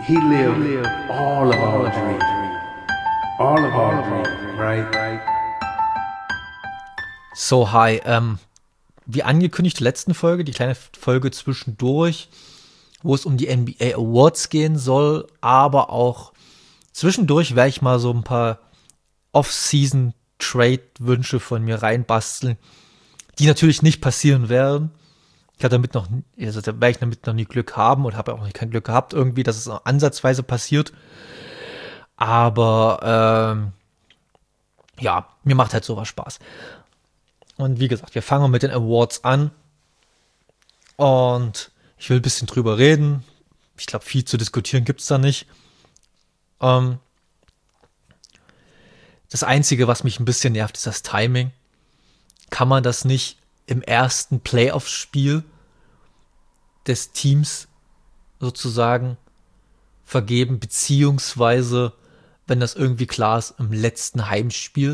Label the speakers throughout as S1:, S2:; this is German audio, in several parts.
S1: He lived all of our dreams. All of our dreams, right?
S2: So, hi. Wie angekündigt, letzten Folge, die kleine Folge zwischendurch, wo es um die NBA Awards gehen soll, aber auch zwischendurch werde ich mal so ein paar Off-Season-Trade-Wünsche von mir reinbasteln, die natürlich nicht passieren werden. Da werde ich damit noch nie Glück haben und habe auch noch kein Glück gehabt irgendwie, dass es ansatzweise passiert. Aber ja, mir macht halt sowas Spaß. Und wie gesagt, wir fangen mit den Awards an. Und ich will ein bisschen drüber reden. Ich glaube, viel zu diskutieren gibt's da nicht. Das Einzige, was mich ein bisschen nervt, ist das Timing. Kann man das nicht im ersten Playoff-Spiel des Teams sozusagen vergeben, beziehungsweise, wenn das irgendwie klar ist, im letzten Heimspiel?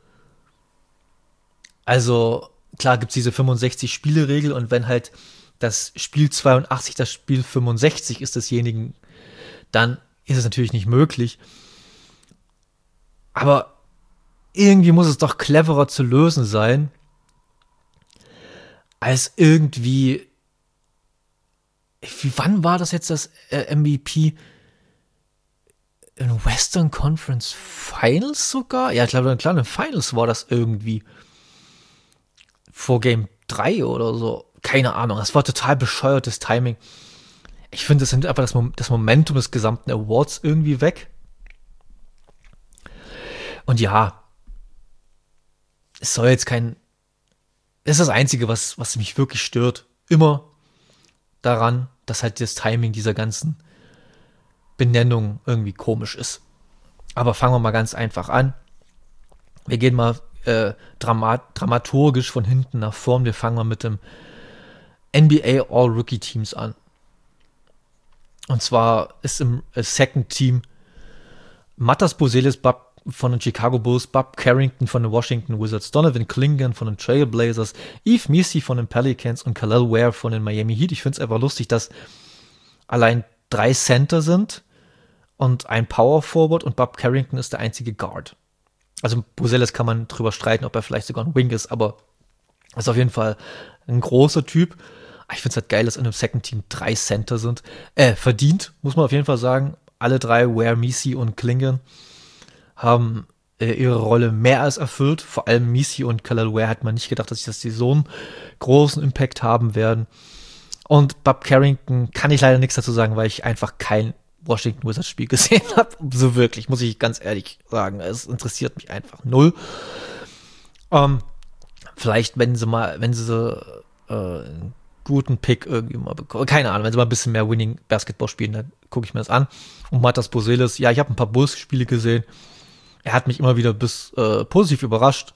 S2: Also, klar gibt es diese 65-Spiele-Regel und wenn halt das Spiel 82 das Spiel 65 ist desjenigen, dann ist es natürlich nicht möglich. Aber irgendwie muss es doch cleverer zu lösen sein, als irgendwie. Wann war das jetzt das MVP? In Western Conference Finals sogar? Ja, ich glaube, klar, in Finals war das irgendwie. Vor Game 3 oder so. Keine Ahnung, das war total bescheuertes Timing. Ich finde, das nimmt einfach das Momentum des gesamten Awards irgendwie weg. Und ja, es soll jetzt kein. Das ist das Einzige, was mich wirklich stört. Immer daran, dass halt das Timing dieser ganzen Benennung irgendwie komisch ist. Aber fangen wir mal ganz einfach an. Wir gehen mal dramaturgisch von hinten nach vorn. Wir fangen mal mit dem NBA All-Rookie-Teams an. Und zwar ist im Second Team Matas Buzelis von den Chicago Bulls, Bob Carrington von den Washington Wizards, Donovan Clingan von den Trail Blazers, Yves Missi von den Pelicans und Khalil Ware von den Miami Heat. Ich finde es einfach lustig, dass allein 3 Center sind und ein Power Forward und Bob Carrington ist der einzige Guard. Also Buzelis kann man drüber streiten, ob er vielleicht sogar ein Wing ist, aber ist auf jeden Fall ein großer Typ. Ich finde es halt geil, dass in einem Second Team 3 Center sind. Verdient, muss man auf jeden Fall sagen. Alle 3, Ware, Missi und Clingan, haben ihre Rolle mehr als erfüllt. Vor allem Missi und Khalil Ware hat man nicht gedacht, dass die so einen großen Impact haben werden. Und Bob Carrington kann ich leider nichts dazu sagen, weil ich einfach kein Washington Wizards Spiel gesehen habe. So wirklich, muss ich ganz ehrlich sagen. Es interessiert mich einfach null. Vielleicht, wenn sie einen guten Pick irgendwie mal bekommen. Keine Ahnung, wenn sie mal ein bisschen mehr Winning Basketball spielen, dann gucke ich mir das an. Und Matas Buzelis, ja, ich habe ein paar Bulls-Spiele gesehen. Er hat mich immer wieder positiv überrascht.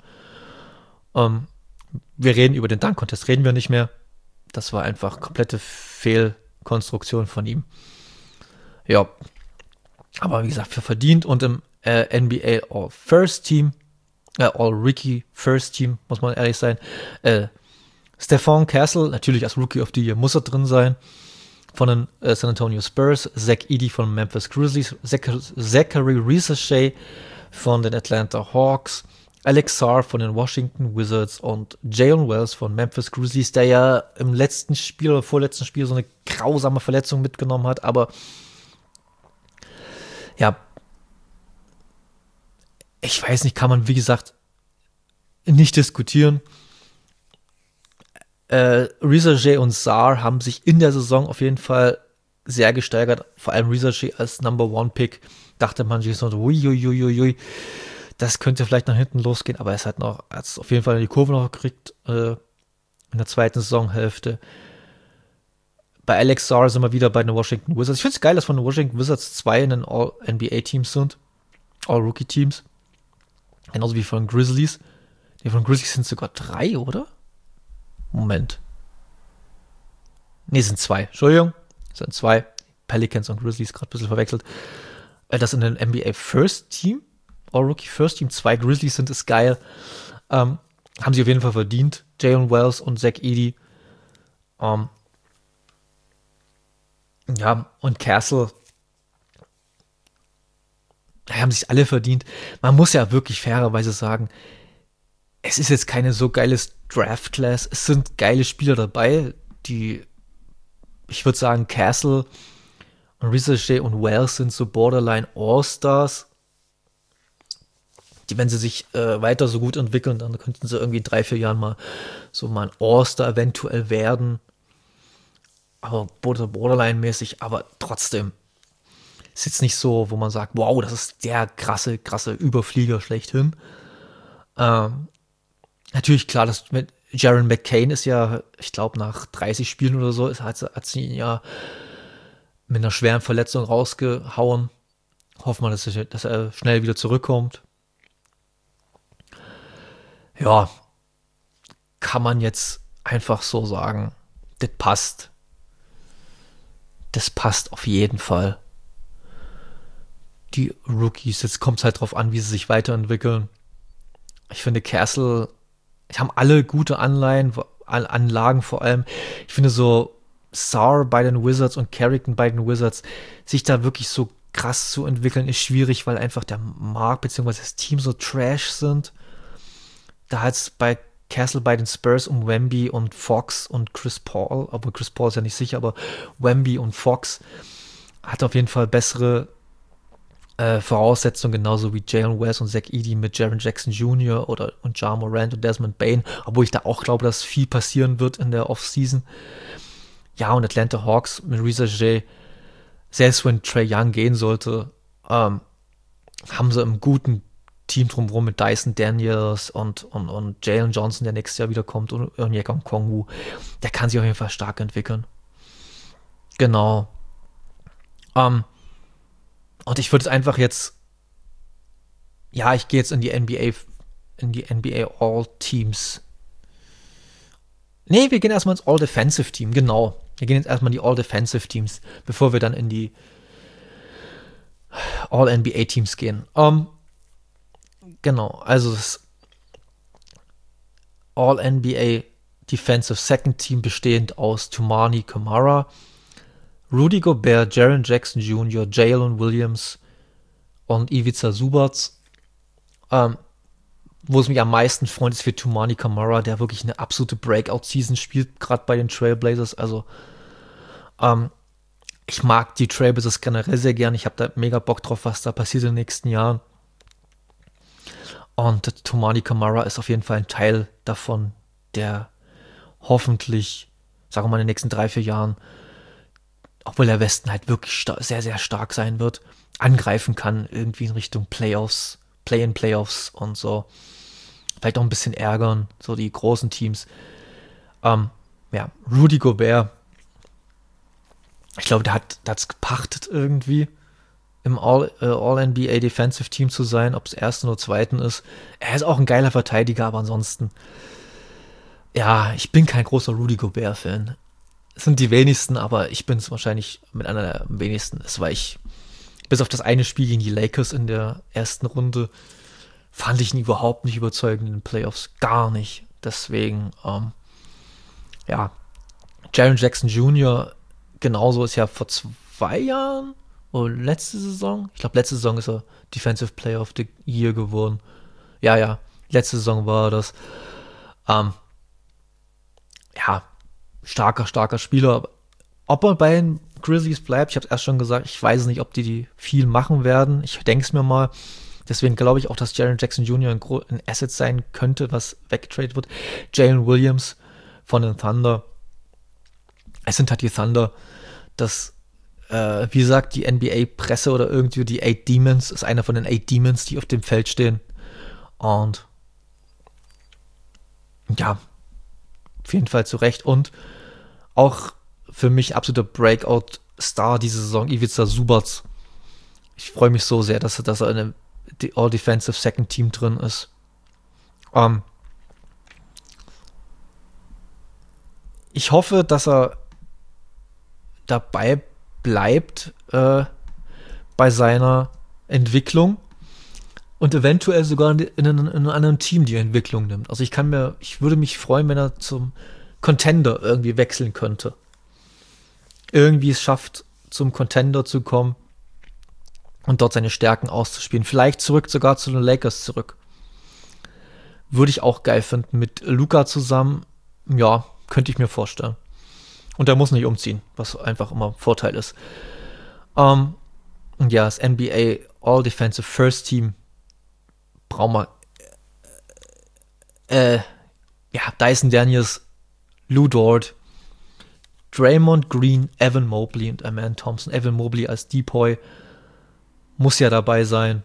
S2: Wir reden über den Dunk-Contest, reden wir nicht mehr. Das war einfach komplette Fehlkonstruktion von ihm. Ja, aber wie gesagt, für verdient und im NBA All-Rookie First Team, muss man ehrlich sein. Stephon Castle, natürlich als Rookie of the Year muss er drin sein. Von den San Antonio Spurs, Zach Edey von den Memphis Grizzlies, Zachary Ricochet von den Atlanta Hawks, Alex Sarr von den Washington Wizards und Jalen Wells von Memphis Grizzlies, der ja im letzten Spiel oder vorletzten Spiel so eine grausame Verletzung mitgenommen hat, aber ja, ich weiß nicht, kann man, wie gesagt, nicht diskutieren. Ricochet und Sarr haben sich in der Saison auf jeden Fall sehr gesteigert, vor allem Ricochet als Number One Pick, dachte man sich so, uiuiuiui, das könnte vielleicht nach hinten losgehen, aber er hat es auf jeden Fall in die Kurve noch gekriegt in der zweiten Saisonhälfte. Bei Alex Sarr sind wir wieder bei den Washington Wizards. Ich finde es geil, dass von den Washington Wizards 2 in den All-NBA-Teams sind, All-Rookie-Teams, genauso wie von den Grizzlies. Die von den Grizzlies sind sogar 3, oder? Moment. Ne, sind 2. Entschuldigung, sind 2. Pelicans und Grizzlies, gerade ein bisschen verwechselt. Das in den NBA First Team, All-Rookie First Team 2 Grizzlies sind, ist geil. Haben sie auf jeden Fall verdient. Jalen Wells und Zach Edey. Ja, und Castle haben sich alle verdient. Man muss ja wirklich fairerweise sagen, es ist jetzt keine so geiles Draft-Class. Es sind geile Spieler dabei, die, ich würde sagen, Castle und Ricochet und Wells sind so Borderline All-Stars. Die, wenn sie sich weiter so gut entwickeln, dann könnten sie irgendwie in 3-4 Jahren mal ein All-Star eventuell werden. Aber Borderline-mäßig, aber trotzdem ist jetzt nicht so, wo man sagt, wow, das ist der krasse Überflieger schlechthin. Natürlich klar, dass mit Jaron McCain ist ja, ich glaube, nach 30 Spielen oder so, hat sie ihn ja mit einer schweren Verletzung rausgehauen. Hoffen wir, dass er schnell wieder zurückkommt. Ja, kann man jetzt einfach so sagen, das passt. Das passt auf jeden Fall. Die Rookies, jetzt kommt es halt drauf an, wie sie sich weiterentwickeln. Ich finde, Castle, die haben alle gute Anlagen vor allem. Ich finde so Sarr bei den Wizards und Carrington bei den Wizards, sich da wirklich so krass zu entwickeln, ist schwierig, weil einfach der Markt bzw. das Team so trash sind. Da hat es bei Castle bei den Spurs um Wemby und Fox und Chris Paul, aber Chris Paul ist ja nicht sicher, aber Wemby und Fox hat auf jeden Fall bessere Voraussetzungen, genauso wie Jalen West und Zach Edey mit Jaren Jackson Jr. und Ja Morant und Desmond Bane, obwohl ich da auch glaube, dass viel passieren wird in der Offseason. Ja, und Atlanta Hawks mit Risa, selbst wenn Trae Young gehen sollte, haben sie einen guten Team drumherum mit Dyson Daniels und Jalen Johnson, der nächstes Jahr wiederkommt, und Onyeka Okongwu. Der kann sich auf jeden Fall stark entwickeln. Genau. Und ich würde es einfach jetzt, ja, ich gehe jetzt in die NBA All Teams. Nee, wir gehen erstmal ins All Defensive Team, genau. Wir gehen jetzt erstmal in die All Defensive Teams, bevor wir dann in die All NBA Teams gehen. Genau, also das All NBA Defensive Second Team bestehend aus Toumani Camara, Rudy Gobert, Jaren Jackson Jr., Jalen Williams und Ivica Zubac. Wo es mich am meisten freut, ist für Toumani Camara, der wirklich eine absolute Breakout-Season spielt, gerade bei den Trailblazers. Also, ich mag die Trailblazers generell sehr gern. Ich habe da mega Bock drauf, was da passiert in den nächsten Jahren. Und Toumani Camara ist auf jeden Fall ein Teil davon, der hoffentlich, sagen wir mal, in den nächsten 3-4 Jahren, obwohl der Westen halt wirklich sehr, sehr stark sein wird, angreifen kann, irgendwie in Richtung Playoffs, Play-in-Playoffs und so. Vielleicht auch ein bisschen ärgern, so die großen Teams. Ja, Rudy Gobert, ich glaube, der hat's gepachtet irgendwie, im All-NBA Defensive Team zu sein, ob es ersten oder zweiten ist. Er ist auch ein geiler Verteidiger, aber ansonsten, ja, ich bin kein großer Rudy Gobert-Fan. Es sind die wenigsten, aber ich bin es wahrscheinlich mit einer der wenigsten. Es war bis auf das eine Spiel gegen die Lakers in der ersten Runde, fand ich ihn überhaupt nicht überzeugend in den Playoffs. Gar nicht. Deswegen, ja, Jaren Jackson Jr. genauso, ist ja vor 2 Jahren oder letzte Saison, ich glaube letzte Saison ist er Defensive Player of the Year geworden. Ja, letzte Saison war er das. Ja, starker Spieler. Ob er bei den Grizzlies bleibt, ich habe es erst schon gesagt, ich weiß nicht, ob die viel machen werden. Ich denke es mir mal. Deswegen glaube ich auch, dass Jaren Jackson Jr. ein Asset sein könnte, was weggetradet wird. Jalen Williams von den Thunder. Es sind halt die Thunder, wie gesagt, die NBA-Presse oder irgendwie die 8 Demons ist einer von den 8 Demons, die auf dem Feld stehen. Und ja, auf jeden Fall zu Recht. Und auch für mich absoluter Breakout-Star diese Saison, Ivica Zubac. Ich freue mich so sehr, dass er in einem All-Defensive Second Team drin ist. Ich hoffe, dass er dabei bleibt bei seiner Entwicklung und eventuell sogar in einem anderen Team die Entwicklung nimmt. Also ich würde mich freuen, wenn er zum Contender irgendwie wechseln könnte. Irgendwie es schafft, zum Contender zu kommen. und dort seine Stärken auszuspielen. Vielleicht sogar zu den Lakers zurück. Würde ich auch geil finden. Mit Luka zusammen, ja, könnte ich mir vorstellen. Und er muss nicht umziehen, was einfach immer Vorteil ist. Und ja, das NBA All-Defensive First Team brauchen wir Dyson Daniels, Lou Dort, Draymond Green, Evan Mobley und Amen Thompson. Evan Mobley als Depoy muss ja dabei sein.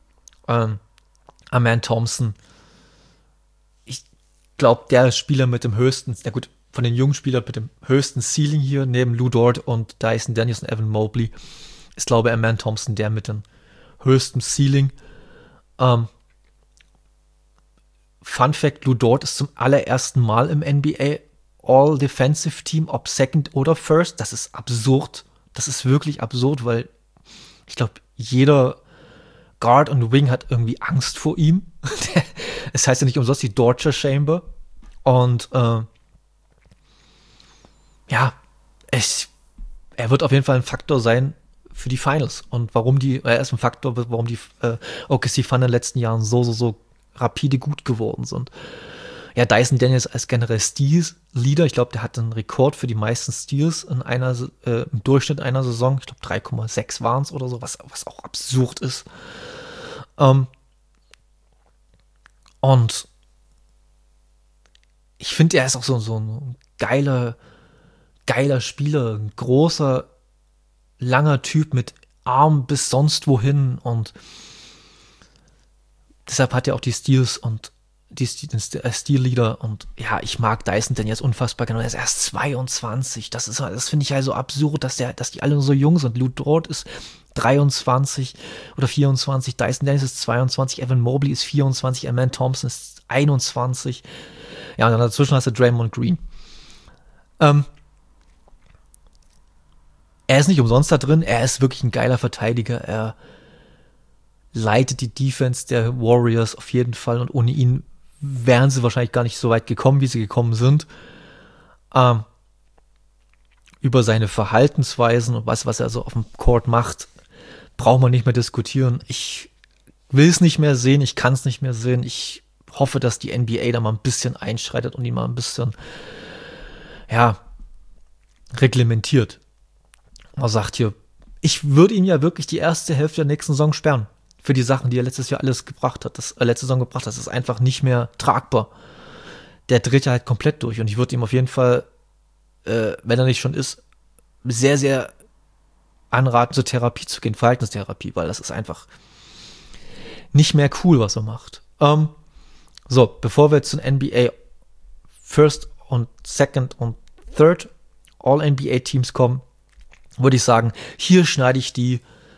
S2: Amen Thompson, ich glaube, der Spieler mit dem höchsten, na gut, von den jungen Spielern mit dem höchsten Ceiling hier, neben Lou Dort und Dyson Daniels und Evan Mobley, ist, glaube ich, Amen Thompson der mit dem höchsten Ceiling. Fun Fact, Lou Dort ist zum allerersten Mal im NBA All-Defensive Team, ob Second oder First. Das ist absurd. Das ist wirklich absurd, weil ich glaube, jeder Guard und Wing hat irgendwie Angst vor ihm. Es heißt ja nicht umsonst die Dorcher Chamber. Und er wird auf jeden Fall ein Faktor sein für die Finals. Und er ist ein Faktor, warum die OKC Thunder in den letzten Jahren so rapide gut geworden sind. Ja, Dyson Daniels als generell Steals-Leader, ich glaube, der hat einen Rekord für die meisten Steals im Durchschnitt einer Saison. Ich glaube, 3,6 waren es oder so, was auch absurd ist. Und ich finde, er ist auch so ein geiler Spieler, ein großer, langer Typ mit Arm bis sonst wohin, und deshalb hat er auch die Steals und den Steal-Leader, und ja, ich mag Dyson denn jetzt unfassbar genau. Er ist erst 22. Das finde ich ja so absurd, dass die alle so jung sind. Lou Dort ist 23 oder 24, Dyson Daniels ist 22, Evan Mobley ist 24, Amen Thompson ist 21. Ja, und dann dazwischen hast du Draymond Green. Er ist nicht umsonst da drin, er ist wirklich ein geiler Verteidiger, er leitet die Defense der Warriors auf jeden Fall, und ohne ihn wären sie wahrscheinlich gar nicht so weit gekommen, wie sie gekommen sind. Über seine Verhaltensweisen und was er so auf dem Court macht, braucht man nicht mehr diskutieren. Ich will es nicht mehr sehen, ich kann es nicht mehr sehen. Ich hoffe, dass die NBA da mal ein bisschen einschreitet und ihn mal ein bisschen, reglementiert. Man sagt hier, ich würde ihn ja wirklich die erste Hälfte der nächsten Saison sperren. Für die Sachen, die er letztes Jahr alles gebracht hat. Letzte Saison gebracht hat, das ist einfach nicht mehr tragbar. Der dreht ja halt komplett durch. Und ich würde ihm auf jeden Fall, wenn er nicht schon ist, sehr, sehr anraten, zur Therapie zu gehen, Verhaltenstherapie, weil das ist einfach nicht mehr cool, was er macht. So, bevor wir zu den NBA First und Second und Third All-NBA-Teams kommen, würde ich sagen, hier schneide ich die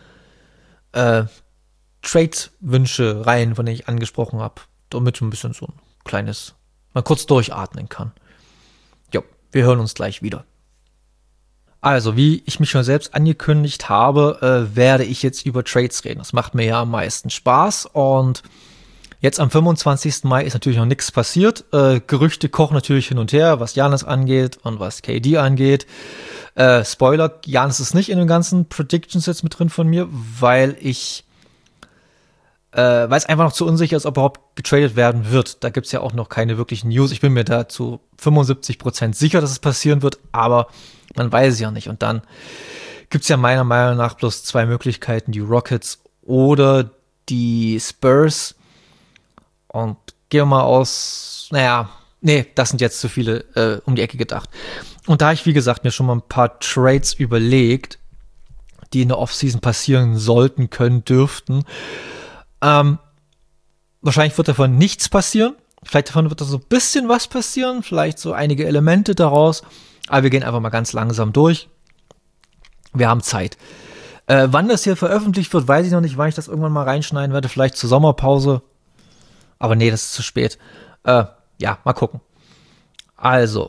S2: Trade-Wünsche rein, von denen ich angesprochen habe, damit ein bisschen so ein kleines, mal kurz durchatmen kann. Jo, wir hören uns gleich wieder. Also, wie ich mich schon selbst angekündigt habe, werde ich jetzt über Trades reden. Das macht mir ja am meisten Spaß, und jetzt am 25. Mai ist natürlich noch nichts passiert. Gerüchte kochen natürlich hin und her, was Giannis angeht und was KD angeht. Spoiler, Giannis ist nicht in den ganzen Predictions jetzt mit drin von mir, weil es einfach noch zu unsicher ist, ob überhaupt getradet werden wird. Da gibt es ja auch noch keine wirklichen News. Ich bin mir da zu 75% sicher, dass es passieren wird, aber man weiß es ja nicht. Und dann gibt es ja meiner Meinung nach bloß zwei Möglichkeiten, die Rockets oder die Spurs. Und gehen wir mal aus, das sind jetzt zu viele um die Ecke gedacht. Und da ich, wie gesagt, mir schon mal ein paar Trades überlegt, die in der Offseason passieren sollten, können, dürften. Wahrscheinlich wird davon nichts passieren. Vielleicht davon wird da so ein bisschen was passieren. Vielleicht so einige Elemente daraus. Aber wir gehen einfach mal ganz langsam durch. Wir haben Zeit. Wann das hier veröffentlicht wird, weiß ich noch nicht, wann ich das irgendwann mal reinschneiden werde. Vielleicht zur Sommerpause. Aber nee, das ist zu spät. Mal gucken. Also,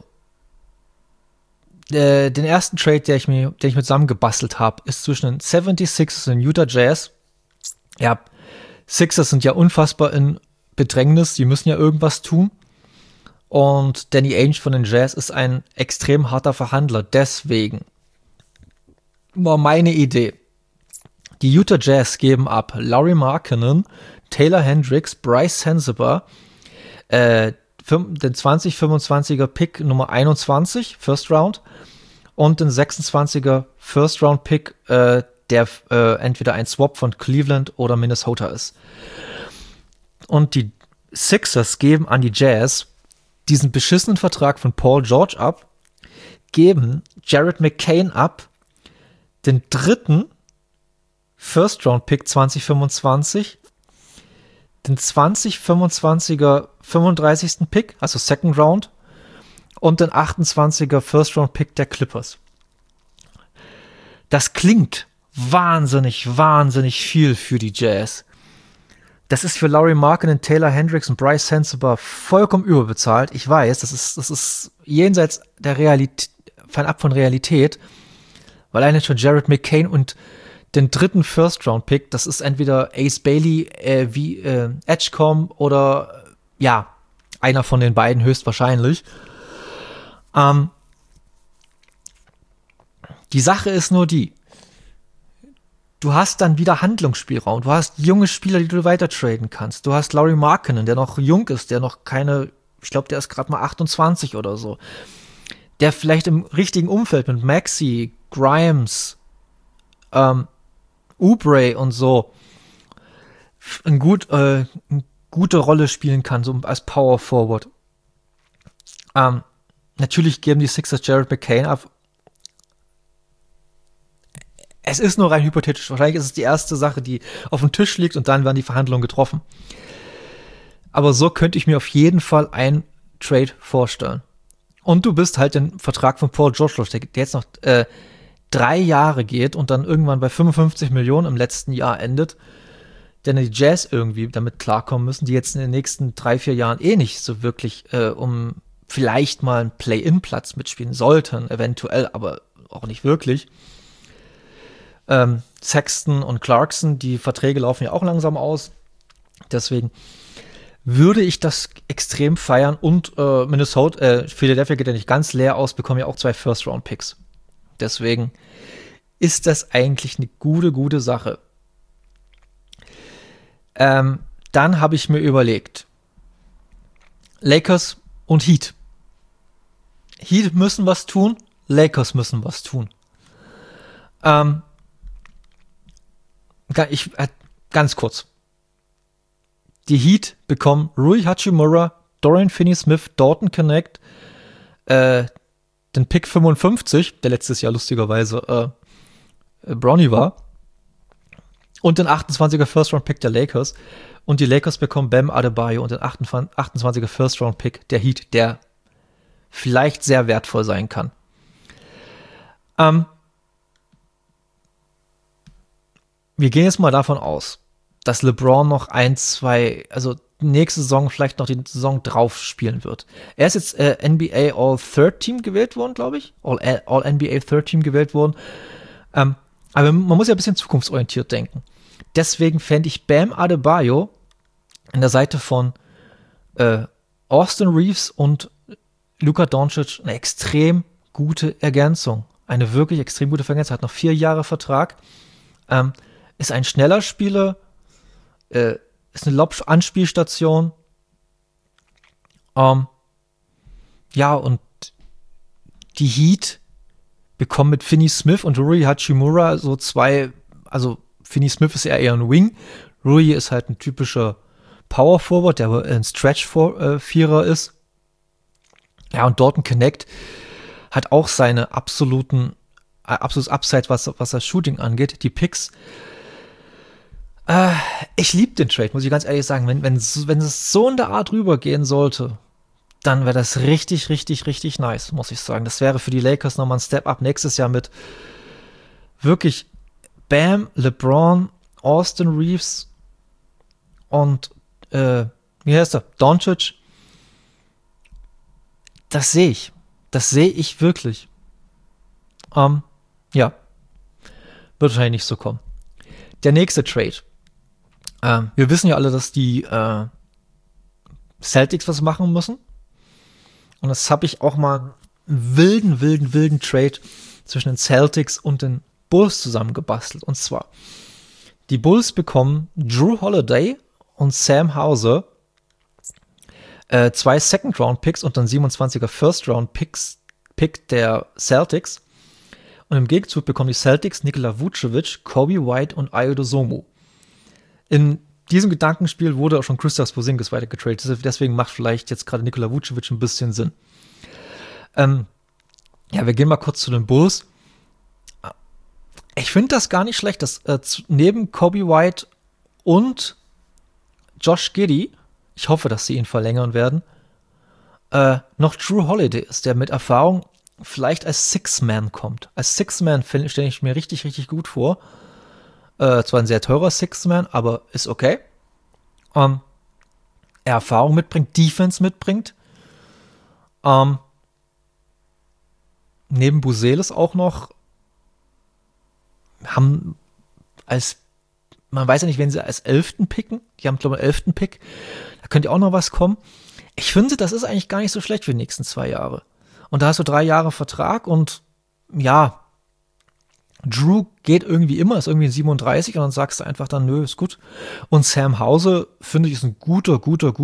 S2: den ersten Trade, den ich mir zusammengebastelt habe, ist zwischen den 76ers und den Utah Jazz. Ja, Sixers sind ja unfassbar in Bedrängnis, die müssen ja irgendwas tun. Und Danny Ainge von den Jazz ist ein extrem harter Verhandler. Deswegen war meine Idee, Die Utah Jazz geben ab Lauri Markkanen, Taylor Hendricks, Bryce Sensabaugh, den 2025er Pick Nummer 21, First Round, und den 26er First Round Pick, der entweder ein Swap von Cleveland oder Minnesota ist. Und die Sixers geben an die Jazz diesen beschissenen Vertrag von Paul George ab, geben Jared McCain ab, den dritten First-Round-Pick 2025, den 2025er 35. Pick, also Second Round, und den 28er First-Round-Pick der Clippers. Das klingt wahnsinnig, wahnsinnig viel für die Jazz. Das ist für Lauri Markkanen, Taylor Hendricks und Bryce Sensabaugh vollkommen überbezahlt. Ich weiß, das ist jenseits der Realität, fernab von Realität, weil alleine schon Jared McCain und den dritten First-Round-Pick, das ist entweder Ace Bailey wie Edgecombe oder ja, einer von den beiden höchstwahrscheinlich. Die Sache ist nur die, du hast dann wieder Handlungsspielraum. Du hast junge Spieler, die du weiter traden kannst. Du hast Lauri Markkanen, der noch jung ist, der noch keine, ich glaube, der ist gerade mal 28 oder so. Der vielleicht im richtigen Umfeld mit Maxey, Grimes, Oubre und so eine gute Rolle spielen kann, so als Power Forward. Natürlich geben die Sixers Jared McCain ab. Es ist nur rein hypothetisch. Wahrscheinlich ist es die erste Sache, die auf dem Tisch liegt und dann werden die Verhandlungen getroffen. Aber so könnte ich mir auf jeden Fall einen Trade vorstellen. Und du bist halt den Vertrag von Paul George los, der jetzt noch 3 Jahre geht und dann irgendwann bei 55 Millionen im letzten Jahr endet, denn die Jazz irgendwie damit klarkommen müssen, die jetzt in den nächsten 3-4 Jahren nicht so wirklich um vielleicht mal einen Play-In-Platz mitspielen sollten, eventuell, aber auch nicht wirklich. Sexton und Clarkson, die Verträge laufen ja auch langsam aus. Deswegen würde ich das extrem feiern. Und Philadelphia geht ja nicht ganz leer aus, bekommen ja auch 2 First-Round-Picks. Deswegen ist das eigentlich eine gute Sache. Dann habe ich mir überlegt, Lakers und Heat. Heat müssen was tun, Lakers müssen was tun. Ganz kurz. Die Heat bekommen Rui Hachimura, Dorian Finney-Smith, Dalton Connect, den Pick 55, der letztes Jahr lustigerweise Brownie war, und den 28er First-Round-Pick der Lakers. Und die Lakers bekommen Bam Adebayo und den 28er First-Round-Pick der Heat, der vielleicht sehr wertvoll sein kann. Wir gehen jetzt mal davon aus, dass LeBron noch 1, 2, also nächste Saison vielleicht noch die Saison drauf spielen wird. Er ist jetzt NBA All-Third Team gewählt worden, glaube ich. All-NBA Third Team gewählt worden. Aber man muss ja ein bisschen zukunftsorientiert denken. Deswegen fände ich Bam Adebayo an der Seite von Austin Reeves und Luka Doncic eine extrem gute Ergänzung. Eine wirklich extrem gute Ergänzung. Hat noch 4 Jahre Vertrag. Ist ein schneller Spieler, ist eine Lob-Anspielstation. Ja, und die Heat bekommen mit Finney-Smith und Rui Hachimura so 2, also Finney-Smith ist eher ein Wing, Rui ist halt ein typischer Power-Forward, der ein Stretch-Vierer ist. Ja, und Dalton Connect hat auch seine absolutes Upside, was das Shooting angeht. Die Picks, ich liebe den Trade, muss ich ganz ehrlich sagen. Wenn es so in der Art rübergehen sollte, dann wäre das richtig, richtig, richtig nice, muss ich sagen. Das wäre für die Lakers nochmal ein Step-Up nächstes Jahr mit wirklich Bam, LeBron, Austin Reeves und wie heißt er? Doncic. Das sehe ich. Das sehe ich wirklich. Ja. Wird wahrscheinlich nicht so kommen. Der nächste Trade. Wir wissen ja alle, dass die Celtics was machen müssen. Und das habe ich auch mal einen wilden Trade zwischen den Celtics und den Bulls zusammengebastelt. Und zwar Die Bulls bekommen Drew Holiday und Sam Hauser, 2 Second-Round-Picks und dann 27er First-Round-Pick der Celtics. Und im Gegenzug bekommen die Celtics Nikola Vucevic, Kobe White und Ayo Dosunmu. In diesem Gedankenspiel wurde auch schon Kristaps Porzingis weitergetradet. Deswegen macht vielleicht jetzt gerade Nikola Vucevic ein bisschen Sinn. Wir gehen mal kurz zu den Bulls. Ich finde das gar nicht schlecht, dass neben Kobe White und Josh Giddey, ich hoffe, dass sie ihn verlängern werden, noch Drew Holiday ist, der mit Erfahrung vielleicht als Six-Man kommt. Als Six-Man stelle ich mir richtig, richtig gut vor. Zwar ein sehr teurer Six-Man, aber ist okay. Er Erfahrung mitbringt, Defense mitbringt. Neben Buzelis auch noch man weiß ja nicht, wen sie als 11. picken. Die haben, glaube ich, 11. Pick. Da könnte auch noch was kommen. Ich finde, das ist eigentlich gar nicht so schlecht für die nächsten 2 Jahre. Und da hast du 3 Jahre Vertrag und ja, Drew geht irgendwie immer, ist irgendwie 37 und dann sagst du einfach dann, nö, ist gut. Und Sam Hauser, finde ich, ist ein guter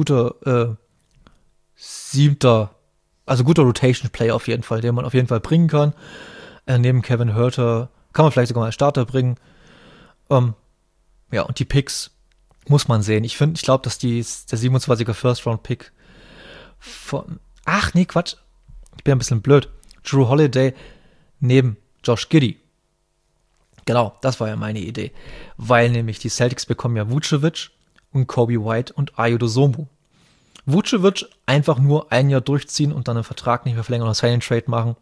S2: 7. Also guter Rotation-Player auf jeden Fall, den man auf jeden Fall bringen kann. Neben Kevin Huerter kann man vielleicht sogar mal als Starter bringen. Und die Picks muss man sehen. Ich glaube, dass der 27er First-Round-Pick Quatsch. Ich bin ein bisschen blöd. Drew Holiday neben Josh Giddey. Genau, das war ja meine Idee. Weil nämlich die Celtics bekommen ja Vucevic und Kobe White und Ayo Dosunmu. Vucevic einfach nur 1 Jahr durchziehen und dann einen Vertrag nicht mehr verlängern oder Sign and Trade machen.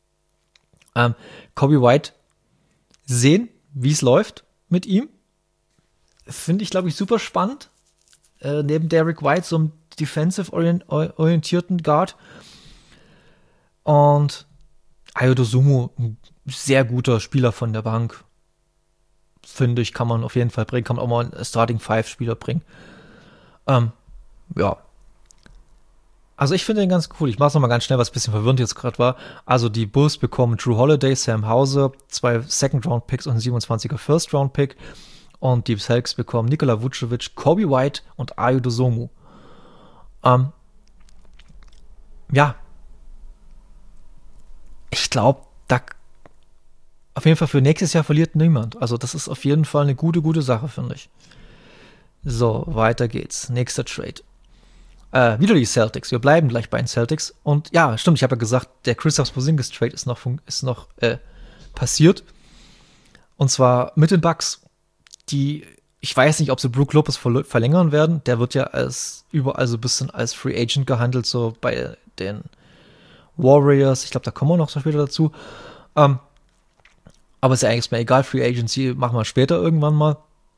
S2: Kobe White sehen, wie es läuft mit ihm. Finde ich, glaube ich, super spannend. Neben Derrick White so einem defensive-orientierten Guard. Und Ayo Dosunmu, ein sehr guter Spieler von der Bank. Finde ich, kann man auf jeden Fall bringen. Kann man auch mal einen Starting-5-Spieler bringen. Also ich finde den ganz cool. Ich mache es nochmal ganz schnell, was ein bisschen verwirrend jetzt gerade war. Also die Bulls bekommen Drew Holiday, Sam Hauser, 2 Second-Round-Picks und einen 27er First-Round-Pick. Und die Celtics bekommen Nikola Vucevic, Kobe White und Ayo Dosunmu. Ich glaube, da auf jeden Fall für nächstes Jahr verliert niemand. Also das ist auf jeden Fall eine gute Sache, finde ich. So, weiter geht's. Nächster Trade. Wieder die Celtics. Wir bleiben gleich bei den Celtics. Und ja, stimmt, ich habe ja gesagt, der Kristaps Porzingis Trade ist noch passiert. Und zwar mit den Bucks. Ich weiß nicht, ob sie Brook Lopez verlängern werden. Der wird ja überall so ein bisschen als Free Agent gehandelt, so bei den Warriors. Ich glaube, da kommen wir noch so später dazu. Aber ist ja eigentlich mal egal. Free Agency machen wir später irgendwann mal.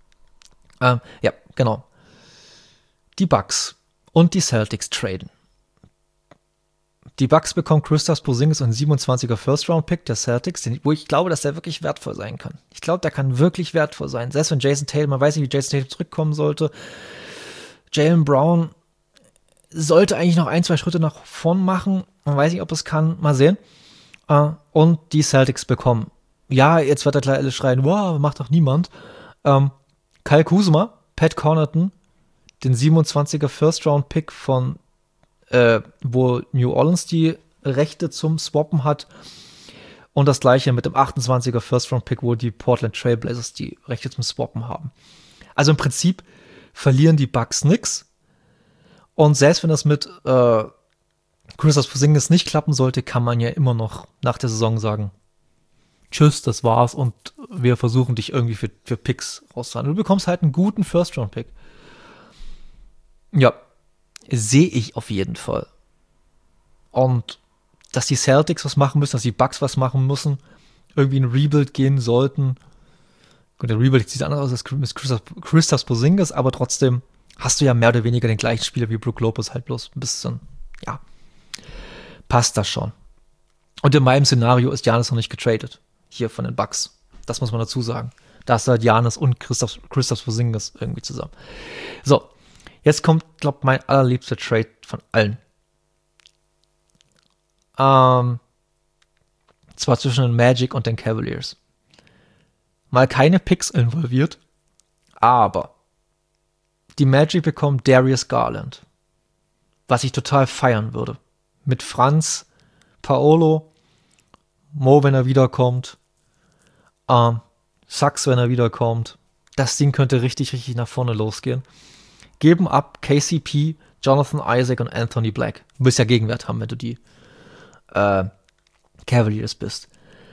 S2: Genau. Die Bucks und die Celtics traden. Die Bucks bekommen Kristaps Porzingis und einen 27er First-Round-Pick der Celtics, wo ich glaube, dass der wirklich wertvoll sein kann. Ich glaube, der kann wirklich wertvoll sein. Selbst wenn Jason Tatum, man weiß nicht, wie Jason Tatum zurückkommen sollte. Jaylen Brown sollte eigentlich noch 1, 2 Schritte nach vorn machen. Man weiß nicht, ob es kann. Mal sehen. Und die Celtics bekommen. Ja, jetzt wird der gleich alle schreien, wow, macht doch niemand. Kyle Kuzma, Pat Connaughton, den 27er First-Round-Pick von wo New Orleans die Rechte zum Swappen hat. Und das gleiche mit dem 28er First-Round-Pick, wo die Portland Trail Blazers die Rechte zum Swappen haben. Also im Prinzip verlieren die Bucks nix. Und selbst wenn das mit Kristaps Porzingis nicht klappen sollte, kann man ja immer noch nach der Saison sagen, tschüss, das war's und wir versuchen dich irgendwie für Picks rauszuhandeln. Du bekommst halt einen guten First-Round-Pick. Ja, sehe ich auf jeden Fall. Und dass die Celtics was machen müssen, dass die Bucks was machen müssen, irgendwie ein Rebuild gehen sollten. Gut, der Rebuild sieht anders aus als Kristaps Porzingis, aber trotzdem hast du ja mehr oder weniger den gleichen Spieler wie Brook Lopez, halt bloß ein bisschen, ja, passt das schon. Und in meinem Szenario ist Giannis noch nicht getradet. Hier von den Bucks. Das muss man dazu sagen. Da ist halt Giannis und Kristaps Porzingis irgendwie zusammen. So, jetzt kommt, glaube ich, mein allerliebster Trade von allen. Zwar zwischen den Magic und den Cavaliers. Mal keine Picks involviert. Aber die Magic bekommt Darius Garland, was ich total feiern würde. Mit Franz, Paolo, Mo, wenn er wiederkommt, Sachs, wenn er wiederkommt. Das Ding könnte richtig, richtig nach vorne losgehen. Geben ab KCP, Jonathan Isaac und Anthony Black. Du willst ja Gegenwert haben, wenn du die Cavaliers bist.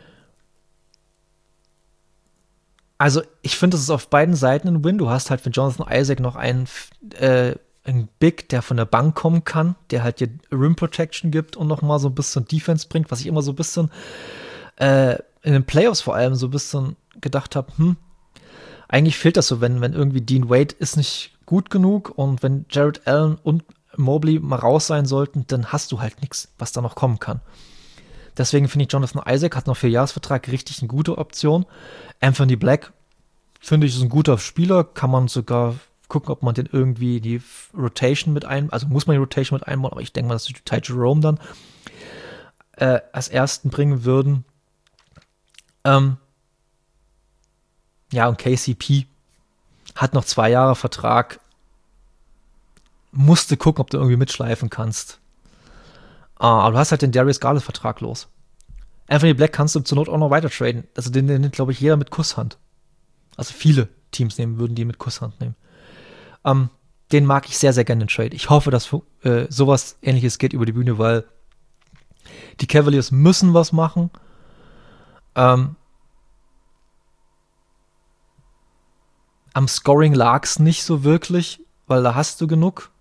S2: Also, ich finde, das ist auf beiden Seiten ein Win. Du hast halt für Jonathan Isaac noch einen Big, der von der Bank kommen kann, der halt dir Rim Protection gibt und noch mal so ein bisschen Defense bringt, was ich immer so ein bisschen in den Playoffs vor allem so ein bisschen gedacht habe, eigentlich fehlt das so, wenn irgendwie Dean Wade ist nicht gut genug und wenn Jared Allen und Mobley mal raus sein sollten, dann hast du halt nichts, was da noch kommen kann. Deswegen finde ich, Jonathan Isaac hat noch 4-Jahres-Vertrag, richtig eine gute Option. Anthony Black, finde ich, ist ein guter Spieler. Kann man sogar gucken, ob man den irgendwie die Rotation mit also muss man die Rotation mit einbauen, aber ich denke mal, dass die Ty Jerome dann als ersten bringen würden. Ja, und KCP hat noch 2 Jahre Vertrag. Musste gucken, ob du irgendwie mitschleifen kannst. Aber du hast halt den Darius Garland-Vertrag los. Anthony Black kannst du zur Not auch noch weiter traden. Also den nimmt, glaube ich, jeder mit Kusshand. Also viele Teams würden die mit Kusshand nehmen. Den mag ich sehr, sehr gerne, den Trade. Ich hoffe, dass sowas Ähnliches geht über die Bühne, weil die Cavaliers müssen was machen. Am Scoring lag's nicht so wirklich, weil da hast du genug.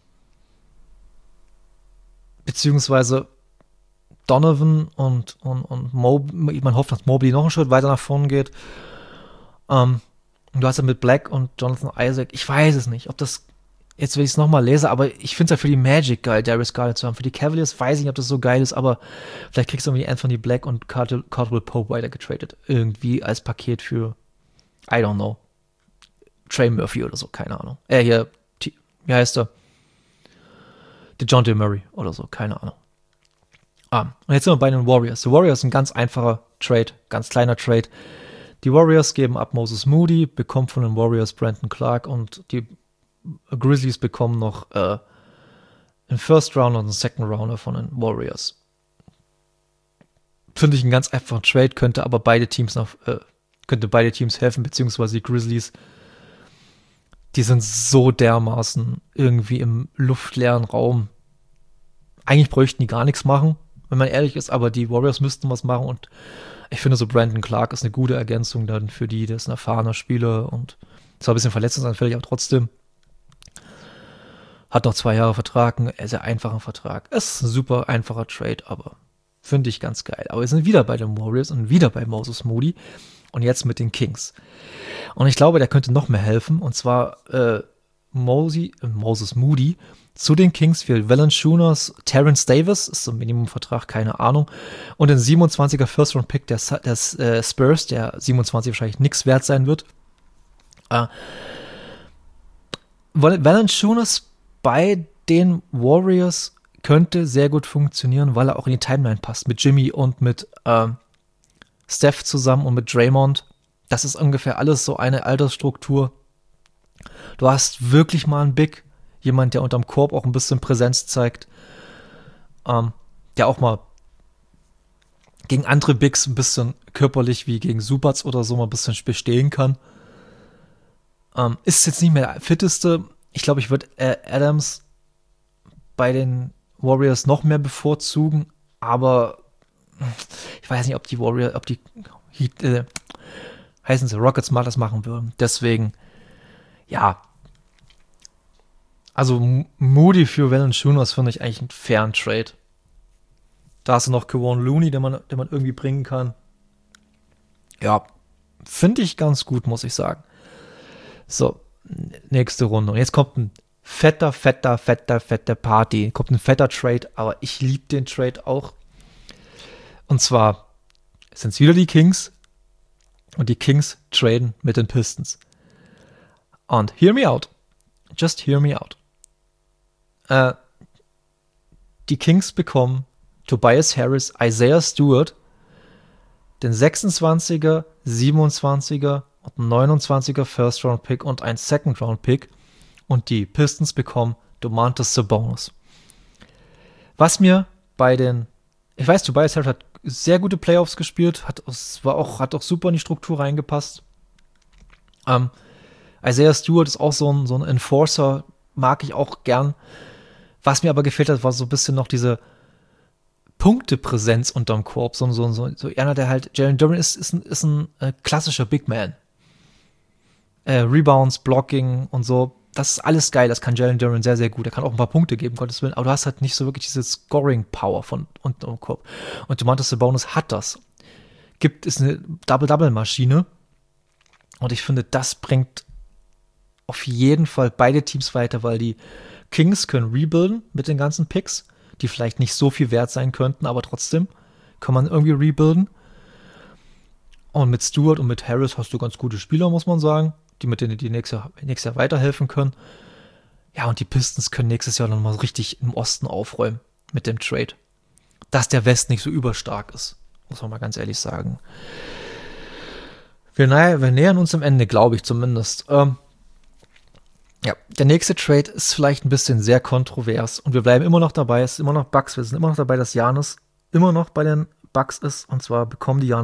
S2: Beziehungsweise Donovan und Mobley, man hofft, dass Mobley noch einen Schritt weiter nach vorne geht. Und du hast ja mit Black und Jonathan Isaac, ich weiß es nicht, ob das, jetzt will ich es nochmal lesen, aber ich finde es ja für die Magic geil, Darius Garland zu haben. Für die Cavaliers weiß ich nicht, ob das so geil ist, aber vielleicht kriegst du irgendwie Anthony Black und Caldwell Pope weiter getradet. Irgendwie als Paket für, I don't know, Trey Murphy oder so, keine Ahnung. Wie heißt er? DeJounte Murray oder so, keine Ahnung. Und jetzt sind wir bei den Warriors. Die Warriors sind ein ganz einfacher Trade, ganz kleiner Trade. Die Warriors geben ab Moses Moody, bekommen von den Warriors Brandon Clark und die Grizzlies bekommen noch einen First Rounder und einen Second Rounder von den Warriors. Finde ich einen ganz einfachen Trade, könnte beide Teams helfen, beziehungsweise die Grizzlies. Die sind so dermaßen irgendwie im luftleeren Raum. Eigentlich bräuchten die gar nichts machen, wenn man ehrlich ist, aber die Warriors müssten was machen und ich finde so Brandon Clark ist eine gute Ergänzung dann für die, der ist ein erfahrener Spieler und zwar ein bisschen verletzungsanfällig, aber trotzdem hat noch 2 Jahre Vertrag, einen sehr einfachen Vertrag. Ist ein super einfacher Trade, aber finde ich ganz geil. Aber wir sind wieder bei den Warriors und wieder bei Moses Moody und jetzt mit den Kings. Und ich glaube, der könnte noch mehr helfen. Und zwar Moses Moody zu den Kings für Valanciunas, Terrence Davis, ist so ein Minimumvertrag, keine Ahnung. Und den 27er First-Round-Pick des Spurs, der 27 wahrscheinlich nichts wert sein wird. Valanciunas bei den Warriors könnte sehr gut funktionieren, weil er auch in die Timeline passt. Mit Jimmy und mit Steph zusammen und mit Draymond. Das ist ungefähr alles so eine Altersstruktur. Du hast wirklich mal einen Big, jemand, der unterm Korb auch ein bisschen Präsenz zeigt, der auch mal gegen andere Bigs ein bisschen körperlich wie gegen Subats oder so mal ein bisschen bestehen kann. Ist jetzt nicht mehr der fitteste. Ich glaube, ich würde Adams bei den Warriors noch mehr bevorzugen, aber ich weiß nicht, ob die Rockets mal das machen würden. Deswegen, ja. Also Moody für Valanciunas finde ich eigentlich einen fairen Trade. Da hast du noch Kevon Looney, den man irgendwie bringen kann. Ja, finde ich ganz gut, muss ich sagen. So, nächste Runde. Und jetzt kommt ein fetter Party. Kommt ein fetter Trade, aber ich liebe den Trade auch. Und zwar sind es wieder die Kings. Und die Kings traden mit den Pistons. Und hear me out. Just hear me out. Die Kings bekommen Tobias Harris, Isaiah Stewart, den 26er, 27er und ein 29er First-Round-Pick und ein Second-Round-Pick. Und die Pistons bekommen Domantas Sabonis. Was mir ich weiß, Tobias Harris hat sehr gute Playoffs gespielt, hat auch super in die Struktur reingepasst. Isaiah Stewart ist auch so ein Enforcer, mag ich auch gern. Was mir aber gefehlt hat, war so ein bisschen noch diese Punktepräsenz unterm Korb. So einer, der halt, Jalen Duren ist ein klassischer Big Man. Rebounds, Blocking und so, das ist alles geil, das kann Jalen Duren sehr, sehr gut. Er kann auch ein paar Punkte geben, Gottes Willen, aber du hast halt nicht so wirklich diese Scoring-Power von unterm Korb. Und Domantas Sabonis hat das. Ist eine Double-Double-Maschine und ich finde, das bringt auf jeden Fall beide Teams weiter, weil die Kings können rebuilden mit den ganzen Picks, die vielleicht nicht so viel wert sein könnten, aber trotzdem kann man irgendwie rebuilden. Und mit Stewart und mit Harris hast du ganz gute Spieler, muss man sagen, mit denen die nächstes Jahr weiterhelfen können. Ja, und die Pistons können nächstes Jahr nochmal richtig im Osten aufräumen mit dem Trade. Dass der West nicht so überstark ist, muss man mal ganz ehrlich sagen. Wir nähern uns am Ende, glaube ich zumindest. Ja, der nächste Trade ist vielleicht ein bisschen sehr kontrovers und wir bleiben immer noch dabei, es ist immer noch Bucks, wir sind immer noch dabei, dass Giannis immer noch bei den Bucks ist und zwar bekommen die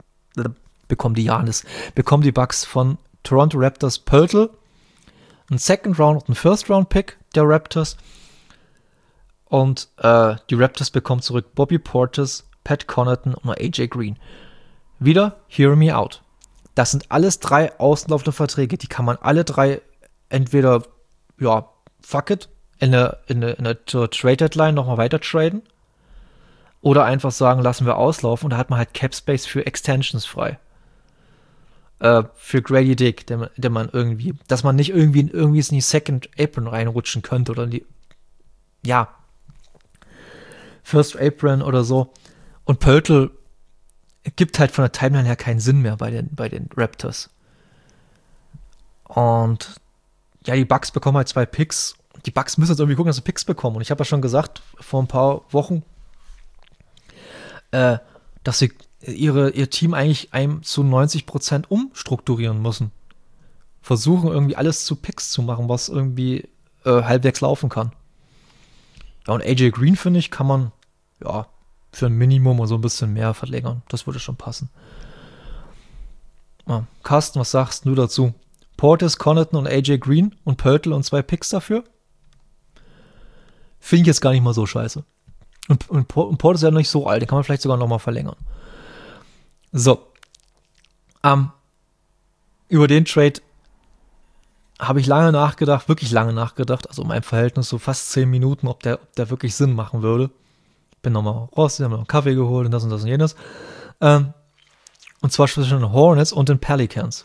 S2: Bucks von Toronto Raptors Poeltl, einen Second Round und einen First Round Pick der Raptors und die Raptors bekommen zurück Bobby Portis, Pat Connaughton und AJ Green. Wieder, hear me out. Das sind alles 3 auslaufende Verträge, die kann man alle 3 entweder, ja, fuck it, in der Trade-Deadline nochmal weiter traden oder einfach sagen, lassen wir auslaufen und da hat man halt Cap-Space für Extensions frei. Für Grady Dick, der man irgendwie, dass man nicht irgendwie in die Second Apron reinrutschen könnte oder in die, ja, First Apron oder so. Und Poeltl gibt halt von der Timeline her keinen Sinn mehr bei den Raptors. Und ja, die Bucks bekommen halt 2 Picks. Die Bucks müssen jetzt irgendwie gucken, dass sie Picks bekommen. Und ich habe ja schon gesagt, vor ein paar Wochen, dass sie ihr Team eigentlich zu 90% umstrukturieren müssen. Versuchen irgendwie alles zu Picks zu machen, was irgendwie halbwegs laufen kann. Ja, und AJ Green, finde ich, kann man ja für ein Minimum oder so ein bisschen mehr verlängern. Das würde schon passen. Ja, Carsten, was sagst du dazu? Portis, Connaughton und AJ Green und Poeltl und 2 Picks dafür? Finde ich jetzt gar nicht mal so scheiße. Und Portis ist ja noch nicht so alt, den kann man vielleicht sogar noch mal verlängern. So. Über den Trade habe ich wirklich lange nachgedacht, also in meinem Verhältnis so fast 10 Minuten, ob der wirklich Sinn machen würde. Bin nochmal raus, haben noch einen Kaffee geholt und das und jenes. Und zwar zwischen den Hornets und den Pelicans.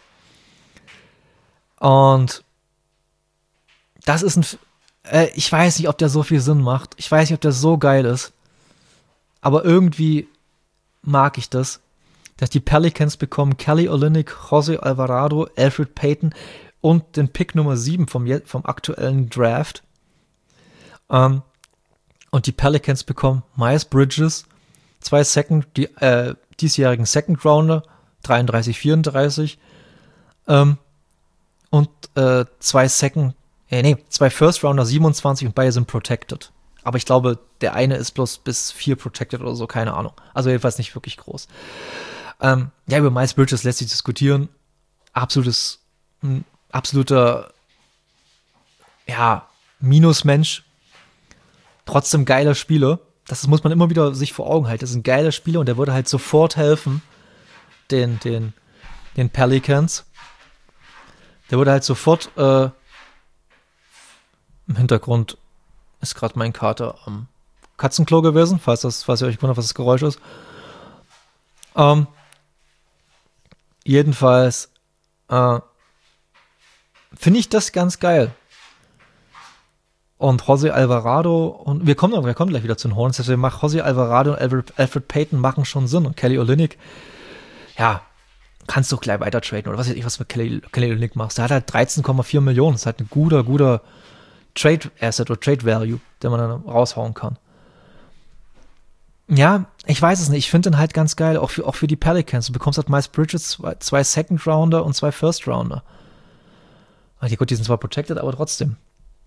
S2: Und das ist ich weiß nicht, ob der so viel Sinn macht. Ich weiß nicht, ob der so geil ist. Aber irgendwie mag ich das, dass die Pelicans bekommen Kelly Olynyk, Jose Alvarado, Elfrid Payton und den Pick Nummer 7 vom aktuellen Draft. Und die Pelicans bekommen Miles Bridges, 2 diesjährigen Second Rounder, 33, 34, und 2 First Rounder, 27 und beide sind protected. Aber ich glaube, der eine ist bloß bis 4 protected oder so, keine Ahnung. Also jedenfalls nicht wirklich groß. Ja, über Miles Bridges lässt sich diskutieren. Ein absoluter, ja, Minusmensch. Trotzdem geiler Spieler. Das muss man immer wieder sich vor Augen halten. Das ist ein geiler Spieler und der würde halt sofort helfen, den Pelicans. Der würde halt sofort, im Hintergrund ist gerade mein Kater am Katzenklo gewesen, falls ihr euch wundert, was das Geräusch ist. Jedenfalls finde ich das ganz geil. Und Jose Alvarado, und wir kommen gleich wieder zu den Hornets, deswegen macht Jose Alvarado und Elfrid Payton machen schon Sinn. Und Kelly Olynyk, ja, kannst du gleich weiter traden. Oder was weiß ich, was mit Kelly Olynyk machst. Der hat halt 13,4 Millionen. Das ist halt ein guter Trade Asset oder Trade Value, den man dann raushauen kann. Ja, ich weiß es nicht. Ich finde den halt ganz geil, auch für die Pelicans. Du bekommst halt Miles Bridges, zwei Second-Rounder und 2 First-Rounder. Okay, gut, die sind zwar protected, aber trotzdem.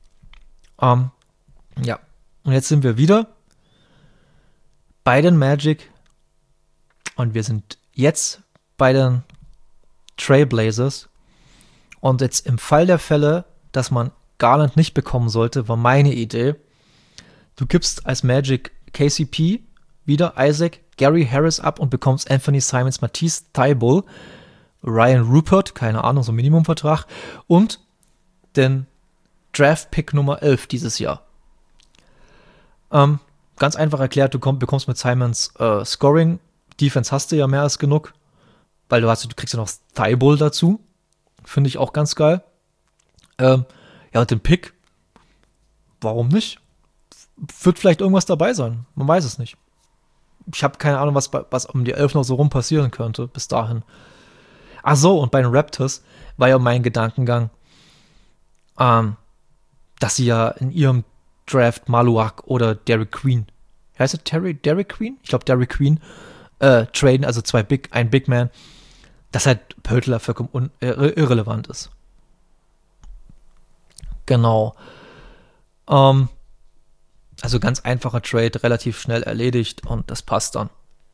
S2: Ja. Und jetzt sind wir wieder bei den Magic. Und wir sind jetzt bei den Trailblazers. Und jetzt im Fall der Fälle, dass man Garland nicht bekommen sollte, war meine Idee. Du gibst als Magic KCP wieder Isaac, Gary Harris ab und bekommst Anthony Simons, Matisse Thybulle, Ryan Rupert, keine Ahnung, so ein Minimumvertrag, und den Draft-Pick Nummer 11 dieses Jahr. Ganz einfach erklärt, du bekommst mit Simons Scoring, Defense hast du ja mehr als genug, weil du kriegst ja noch Thybulle dazu, finde ich auch ganz geil. Ja, und den Pick, warum nicht? Wird vielleicht irgendwas dabei sein, man weiß es nicht. Ich habe keine Ahnung, was um die 11 noch so rum passieren könnte bis dahin. Ach so, und bei den Raptors war ja mein Gedankengang, dass sie ja in ihrem Draft Maluak oder Derrick Queen, heißt es Derrick Queen? Ich glaube Derrick Queen traden, also ein Big Man, dass halt Pöltler vollkommen irrelevant ist. Genau. Also ganz einfacher Trade, relativ schnell erledigt und das passt dann.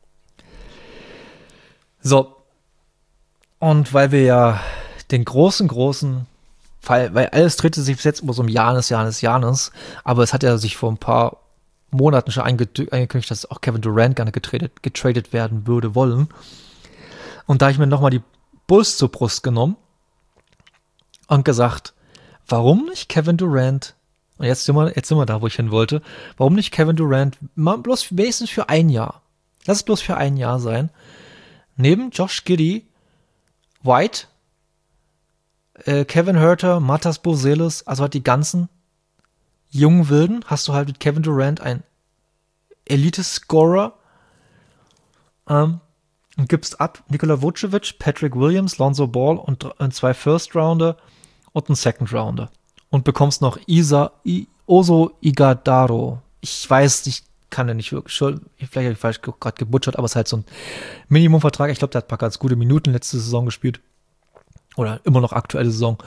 S2: So. Und weil wir ja den großen Fall, weil alles drehte sich bis jetzt immer so um Giannis, aber es hat ja sich vor ein paar Monaten schon angekündigt, dass auch Kevin Durant gerne getradet werden wollen. Und da habe ich mir nochmal die Bulls zur Brust genommen und gesagt, warum nicht Kevin Durant? Und jetzt sind wir da, wo ich hin wollte. Warum nicht Kevin Durant? Mal bloß wenigstens für ein Jahr. Lass es bloß für ein Jahr sein. Neben Josh Giddey, White, Kevin Huerter, Matas Buzelis, also halt die ganzen jungen Wilden, hast du halt mit Kevin Durant einen Elite-Scorer und gibst ab Nikola Vucevic, Patrick Williams, Lonzo Ball und 2 First-Rounder und einen Second-Rounder. Und bekommst noch Oso Ighodaro. Ich weiß, ich kann ja nicht wirklich, vielleicht habe ich falsch gerade gebutschert, aber es ist halt so ein Minimumvertrag. Ich glaube, der hat ganz gute Minuten letzte Saison gespielt. Oder immer noch aktuelle Saison.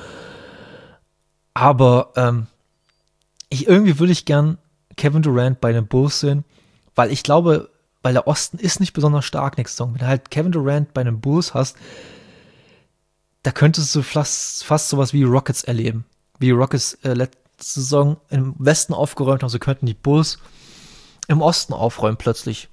S2: Aber irgendwie würde ich gern Kevin Durant bei den Bulls sehen, weil ich glaube, weil der Osten ist nicht besonders stark nächste Saison. Wenn du halt Kevin Durant bei den Bulls hast, da könntest du fast sowas wie Rockets erleben. Wie Rockets letzte Saison im Westen aufgeräumt haben, so könnten die Bulls im Osten aufräumen plötzlich.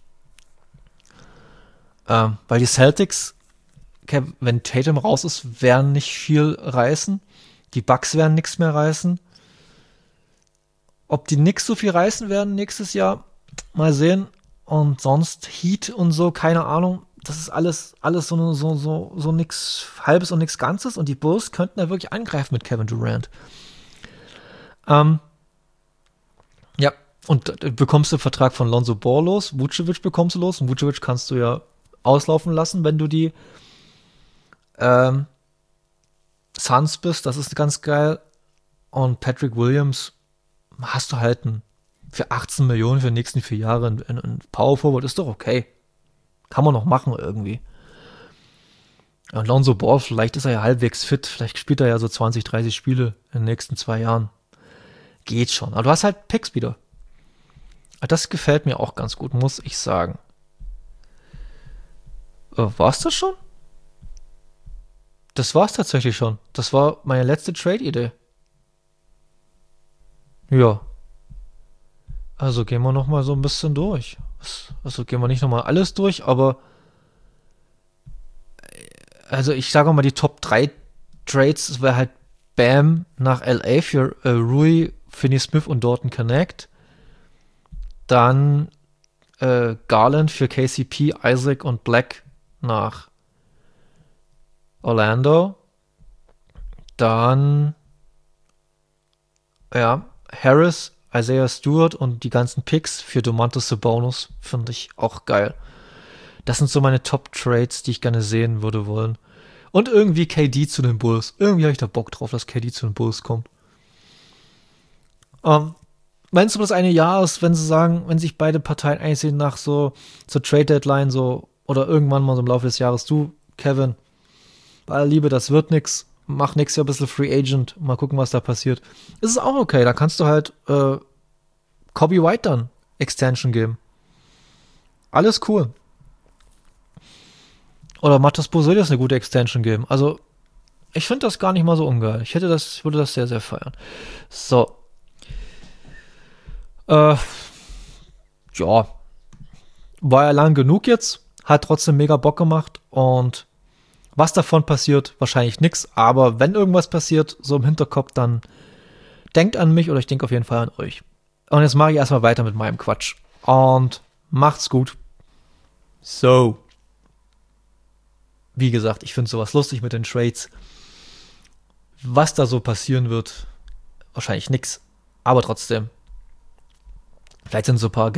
S2: Weil die Celtics, wenn Tatum raus ist, werden nicht viel reißen. Die Bucks werden nichts mehr reißen. Ob die Knicks so viel reißen werden nächstes Jahr, mal sehen. Und sonst Heat und so, keine Ahnung. Das ist alles so nix Halbes und nix Ganzes. Und die Bulls könnten da wirklich angreifen mit Kevin Durant. Ja, und bekommst du den Vertrag von Lonzo Ball los, Vucevic bekommst du los. Und Vucevic kannst du ja auslaufen lassen, wenn du die Suns bist. Das ist ganz geil. Und Patrick Williams hast du halt für 18 Millionen für die nächsten 4 Jahre in Power Forward, ist doch okay. Kann man noch machen irgendwie. Und Lonzo Ball, vielleicht ist er ja halbwegs fit. Vielleicht spielt er ja so 20, 30 Spiele in den nächsten 2 Jahren. Geht schon. Aber du hast halt Picks wieder. Das gefällt mir auch ganz gut, muss ich sagen. War's das schon? Das war's tatsächlich schon. Das war meine letzte Trade-Idee. Ja. Also gehen wir nochmal so ein bisschen durch. Also gehen wir nicht nochmal alles durch, aber also ich sage mal, die Top 3 Trades, das wäre halt Bam nach LA für Rui, Finney Smith und Dalton Connect. Dann Garland für KCP, Isaac und Black nach Orlando. Dann Harris, Isaiah Stewart und die ganzen Picks für Domantas Sabonis finde ich auch geil. Das sind so meine Top-Trades, die ich gerne sehen würde wollen. Und irgendwie KD zu den Bulls. Irgendwie habe ich da Bock drauf, dass KD zu den Bulls kommt. wenn es um das eine Jahr ist, wenn sie sagen, wenn sich beide Parteien einig sind nach so zur Trade-Deadline so oder irgendwann mal so im Laufe des Jahres, du, Kevin, bei aller Liebe, das wird nix, mach nächstes Jahr ein bisschen Free Agent, mal gucken, was da passiert. Ist es auch okay, da kannst du halt Kobe White dann Extension geben. Alles cool. Oder Matas Bouzelius eine gute Extension geben. Also, ich finde das gar nicht mal so ungeil. Würde das sehr, sehr feiern. So. Ja. War ja lang genug jetzt. Hat trotzdem mega Bock gemacht. Und was davon passiert, wahrscheinlich nix. Aber wenn irgendwas passiert, so im Hinterkopf, dann denkt an mich oder ich denke auf jeden Fall an euch. Und jetzt mache ich erstmal weiter mit meinem Quatsch. Und macht's gut. So. Wie gesagt, ich finde sowas lustig mit den Trades. Was da so passieren wird, wahrscheinlich nix. Aber trotzdem. Vielleicht sind so ein paar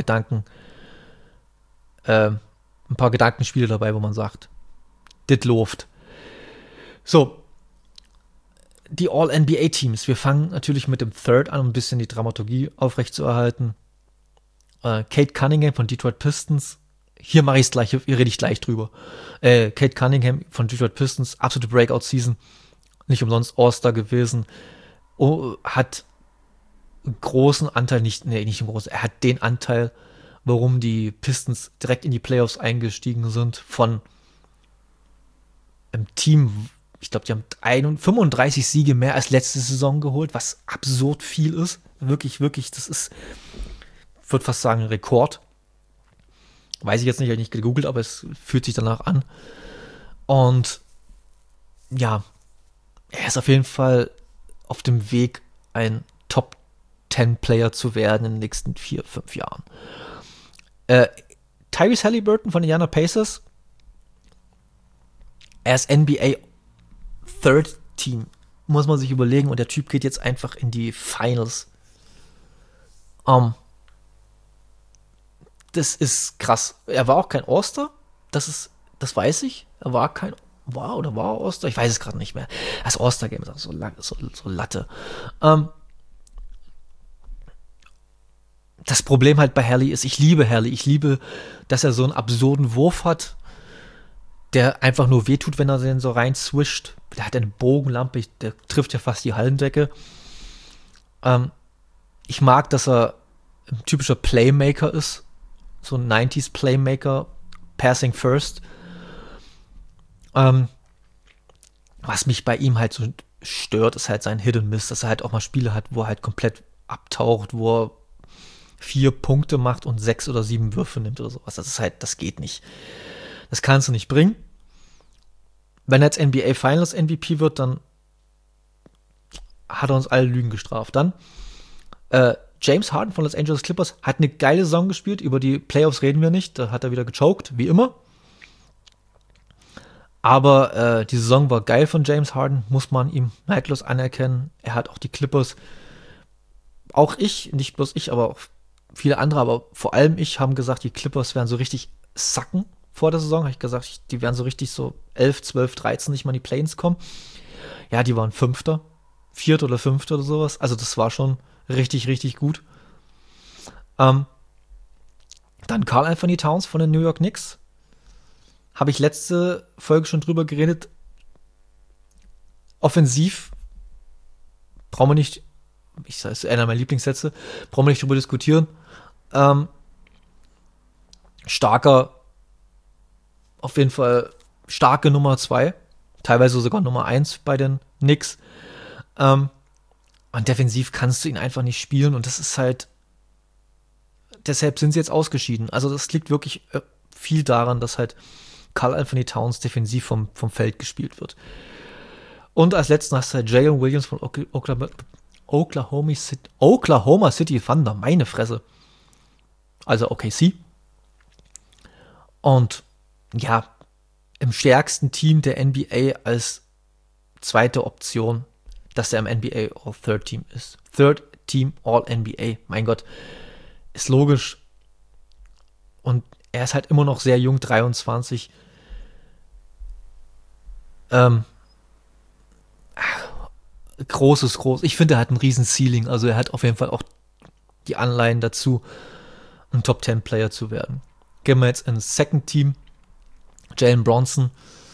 S2: Gedankenspiele dabei, wo man sagt, dit läuft. So. Die All-NBA-Teams. Wir fangen natürlich mit dem Third an, um ein bisschen die Dramaturgie aufrechtzuerhalten. Kate Cunningham von Detroit Pistons. Hier mache ich es gleich, hier rede ich gleich drüber. Kate Cunningham von Detroit Pistons, absolute Breakout-Season. Nicht umsonst All-Star gewesen. Hat einen großen Anteil, nicht einen großen, er hat den Anteil, warum die Pistons direkt in die Playoffs eingestiegen sind, von einem Team. Ich glaube, die haben 35 Siege mehr als letzte Saison geholt, was absurd viel ist. Wirklich, wirklich, das ist, ich würde fast sagen, ein Rekord. Weiß ich jetzt nicht, habe ich nicht gegoogelt, aber es fühlt sich danach an. Und ja, er ist auf jeden Fall auf dem Weg, ein Top-10-Player zu werden in den nächsten 4-5 Jahren. Tyrese Halliburton von Indiana Pacers. Er ist NBA Third Team. Muss man sich überlegen. Und der Typ geht jetzt einfach in die Finals. Das ist krass. Er war auch kein All-Star. Das weiß ich. Er war kein All-Star? Ich weiß es gerade nicht mehr. Das All-Star-Game ist auch so Latte. Das Problem halt bei Hallie ist, ich liebe Hallie. Ich liebe, dass er so einen absurden Wurf hat, der einfach nur wehtut, wenn er den so rein swischt. Der hat eine Bogenlampe, der trifft ja fast die Hallendecke. Ich mag, dass er ein typischer Playmaker ist. So ein 90s Playmaker, Passing First. Was mich bei ihm halt so stört, ist halt sein Hit and Miss, dass er halt auch mal Spiele hat, wo er halt komplett abtaucht, wo er 4 Punkte macht und 6 oder 7 Würfe nimmt oder sowas. Das geht nicht. Das kannst du nicht bringen. Wenn er jetzt NBA Finals MVP wird, dann hat er uns alle Lügen gestraft. Dann James Harden von Los Angeles Clippers hat eine geile Saison gespielt. Über die Playoffs reden wir nicht. Da hat er wieder gechoked, wie immer. Aber die Saison war geil von James Harden, muss man ihm neidlos anerkennen. Er hat auch die Clippers, auch ich, nicht bloß ich, aber auch viele andere, aber vor allem ich, haben gesagt, die Clippers werden so richtig sacken vor der Saison. Habe ich gesagt, die werden so richtig so 11, 12, 13 nicht mal in die Play-ins kommen. Ja, die waren Fünfter, Vierter oder Fünfter oder sowas. Also das war schon richtig, richtig gut. Dann Karl Anthony Towns von den New York Knicks. Habe ich letzte Folge schon drüber geredet. Offensiv brauchen wir nicht, das ist einer meiner Lieblingssätze, brauchen wir nicht drüber diskutieren. Starker, auf jeden Fall starke Nummer 2, teilweise sogar Nummer 1 bei den Knicks. Und defensiv kannst du ihn einfach nicht spielen und das ist halt, deshalb sind sie jetzt ausgeschieden. Also das liegt wirklich viel daran, dass halt Karl Anthony Towns defensiv vom Feld gespielt wird. Und als letzten hast du halt Jalen Williams von Oklahoma City Thunder, meine Fresse. Also OKC. Und ja, im stärksten Team der NBA als zweite Option, dass er im NBA All-Third Team ist. Third Team All-NBA, mein Gott, ist logisch. Und er ist halt immer noch sehr jung, 23. Groß. Ich finde, er hat ein riesen Ceiling. Also er hat auf jeden Fall auch die Anleihen dazu, ein Top-10-Player zu werden. Gehen wir jetzt ins Second Team. Jalen Bronson.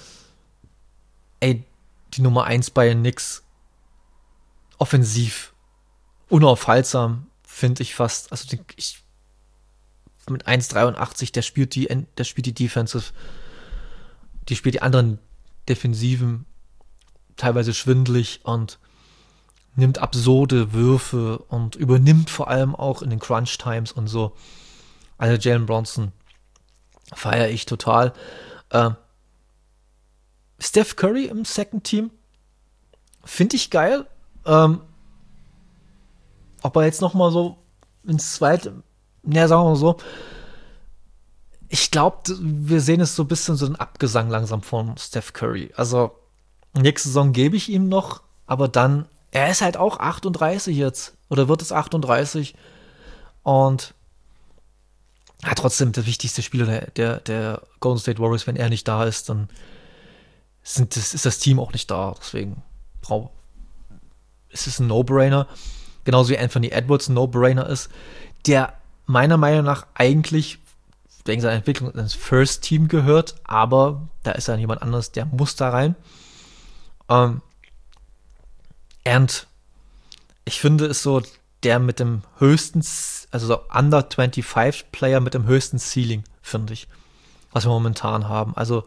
S2: Ey, die Nummer 1 bei den Knicks. Offensiv. Unaufhaltsam, finde ich fast. Also mit 1,83, der spielt die Defensive. Die spielt die anderen Defensiven teilweise schwindelig und nimmt absurde Würfe und übernimmt vor allem auch in den Crunch Times und so. Also Jalen Bronson feiere ich total. Steph Curry im Second Team finde ich geil. Ob er jetzt nochmal so ins zweite, sagen wir mal so, ich glaube, wir sehen es so ein bisschen so ein Abgesang langsam von Steph Curry. Also nächste Saison gebe ich ihm noch, aber dann, er ist halt auch 38 jetzt, oder wird es 38 und trotzdem der wichtigste Spieler der Golden State Warriors. Wenn er nicht da ist, dann ist das Team auch nicht da. Deswegen ist es ein No-Brainer. Genauso wie Anthony Edwards ein No-Brainer ist, der meiner Meinung nach eigentlich wegen seiner Entwicklung ins First Team gehört, aber da ist ja jemand anderes, der muss da rein. Und ich finde, ist so der mit dem höchsten, also so Under 25 Player mit dem höchsten Ceiling, finde ich, was wir momentan haben. Also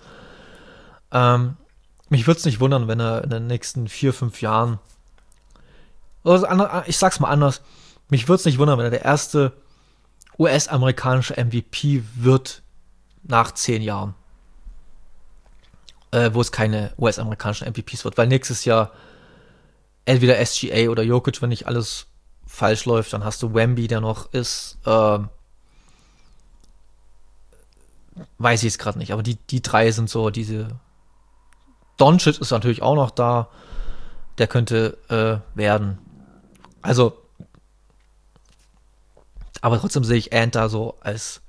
S2: mich würde es nicht wundern, wenn er in den nächsten 4-5 Jahren, ich sag's mal anders, mich würde es nicht wundern, wenn er der erste US-amerikanische MVP wird nach 10 Jahren. Wo es keine US-amerikanischen MVPs wird, weil nächstes Jahr entweder SGA oder Jokic, wenn nicht alles falsch läuft, dann hast du Wemby, der noch ist, weiß ich es gerade nicht, aber die drei sind so diese. Doncic ist natürlich auch noch da, der könnte werden. Also, aber trotzdem sehe ich Ant da so als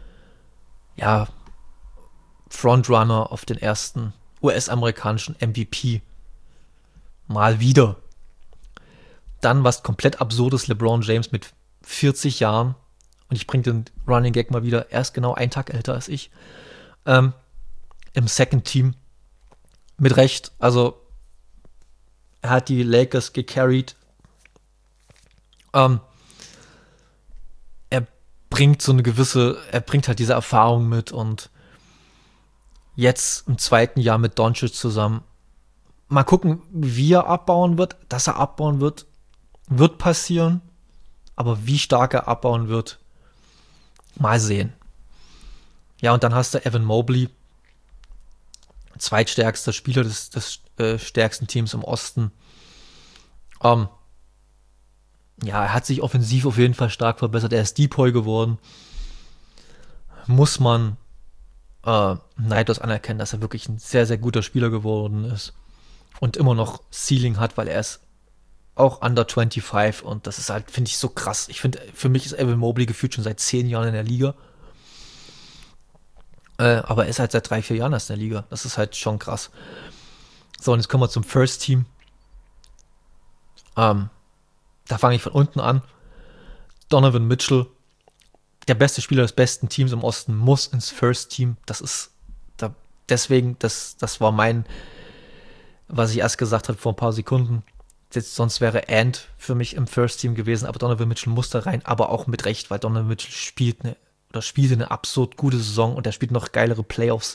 S2: Frontrunner auf den ersten US-amerikanischen MVP mal wieder. Dann was komplett absurdes, LeBron James mit 40 Jahren, und ich bringe den Running Gag mal wieder, er ist genau einen Tag älter als ich, im Second Team, mit Recht, also er hat die Lakers gecarried, er bringt halt diese Erfahrung mit, und jetzt im zweiten Jahr mit Doncic zusammen, mal gucken, wie er abbauen wird. Dass er abbauen wird passieren, aber wie stark er abbauen wird, mal sehen. Ja, und dann hast du Evan Mobley, zweitstärkster Spieler des stärksten Teams im Osten. Er hat sich offensiv auf jeden Fall stark verbessert. Er ist Depoy geworden. Muss man neidlos anerkennen, dass er wirklich ein sehr, sehr guter Spieler geworden ist und immer noch Ceiling hat, weil er ist auch Under 25, und das ist halt, finde ich, so krass. Ich finde, für mich ist Evan Mobley gefühlt schon seit 10 Jahren in der Liga. Aber er ist halt seit 3-4 Jahren erst in der Liga. Das ist halt schon krass. So, und jetzt kommen wir zum First Team. Da fange ich von unten an. Donovan Mitchell, der beste Spieler des besten Teams im Osten, muss ins First Team. Das war mein, was ich erst gesagt habe vor ein paar Sekunden. Sonst wäre Ant für mich im First Team gewesen, aber Donovan Mitchell muss da rein, aber auch mit Recht, weil Donovan Mitchell spielte eine absurd gute Saison, und er spielt noch geilere Playoffs.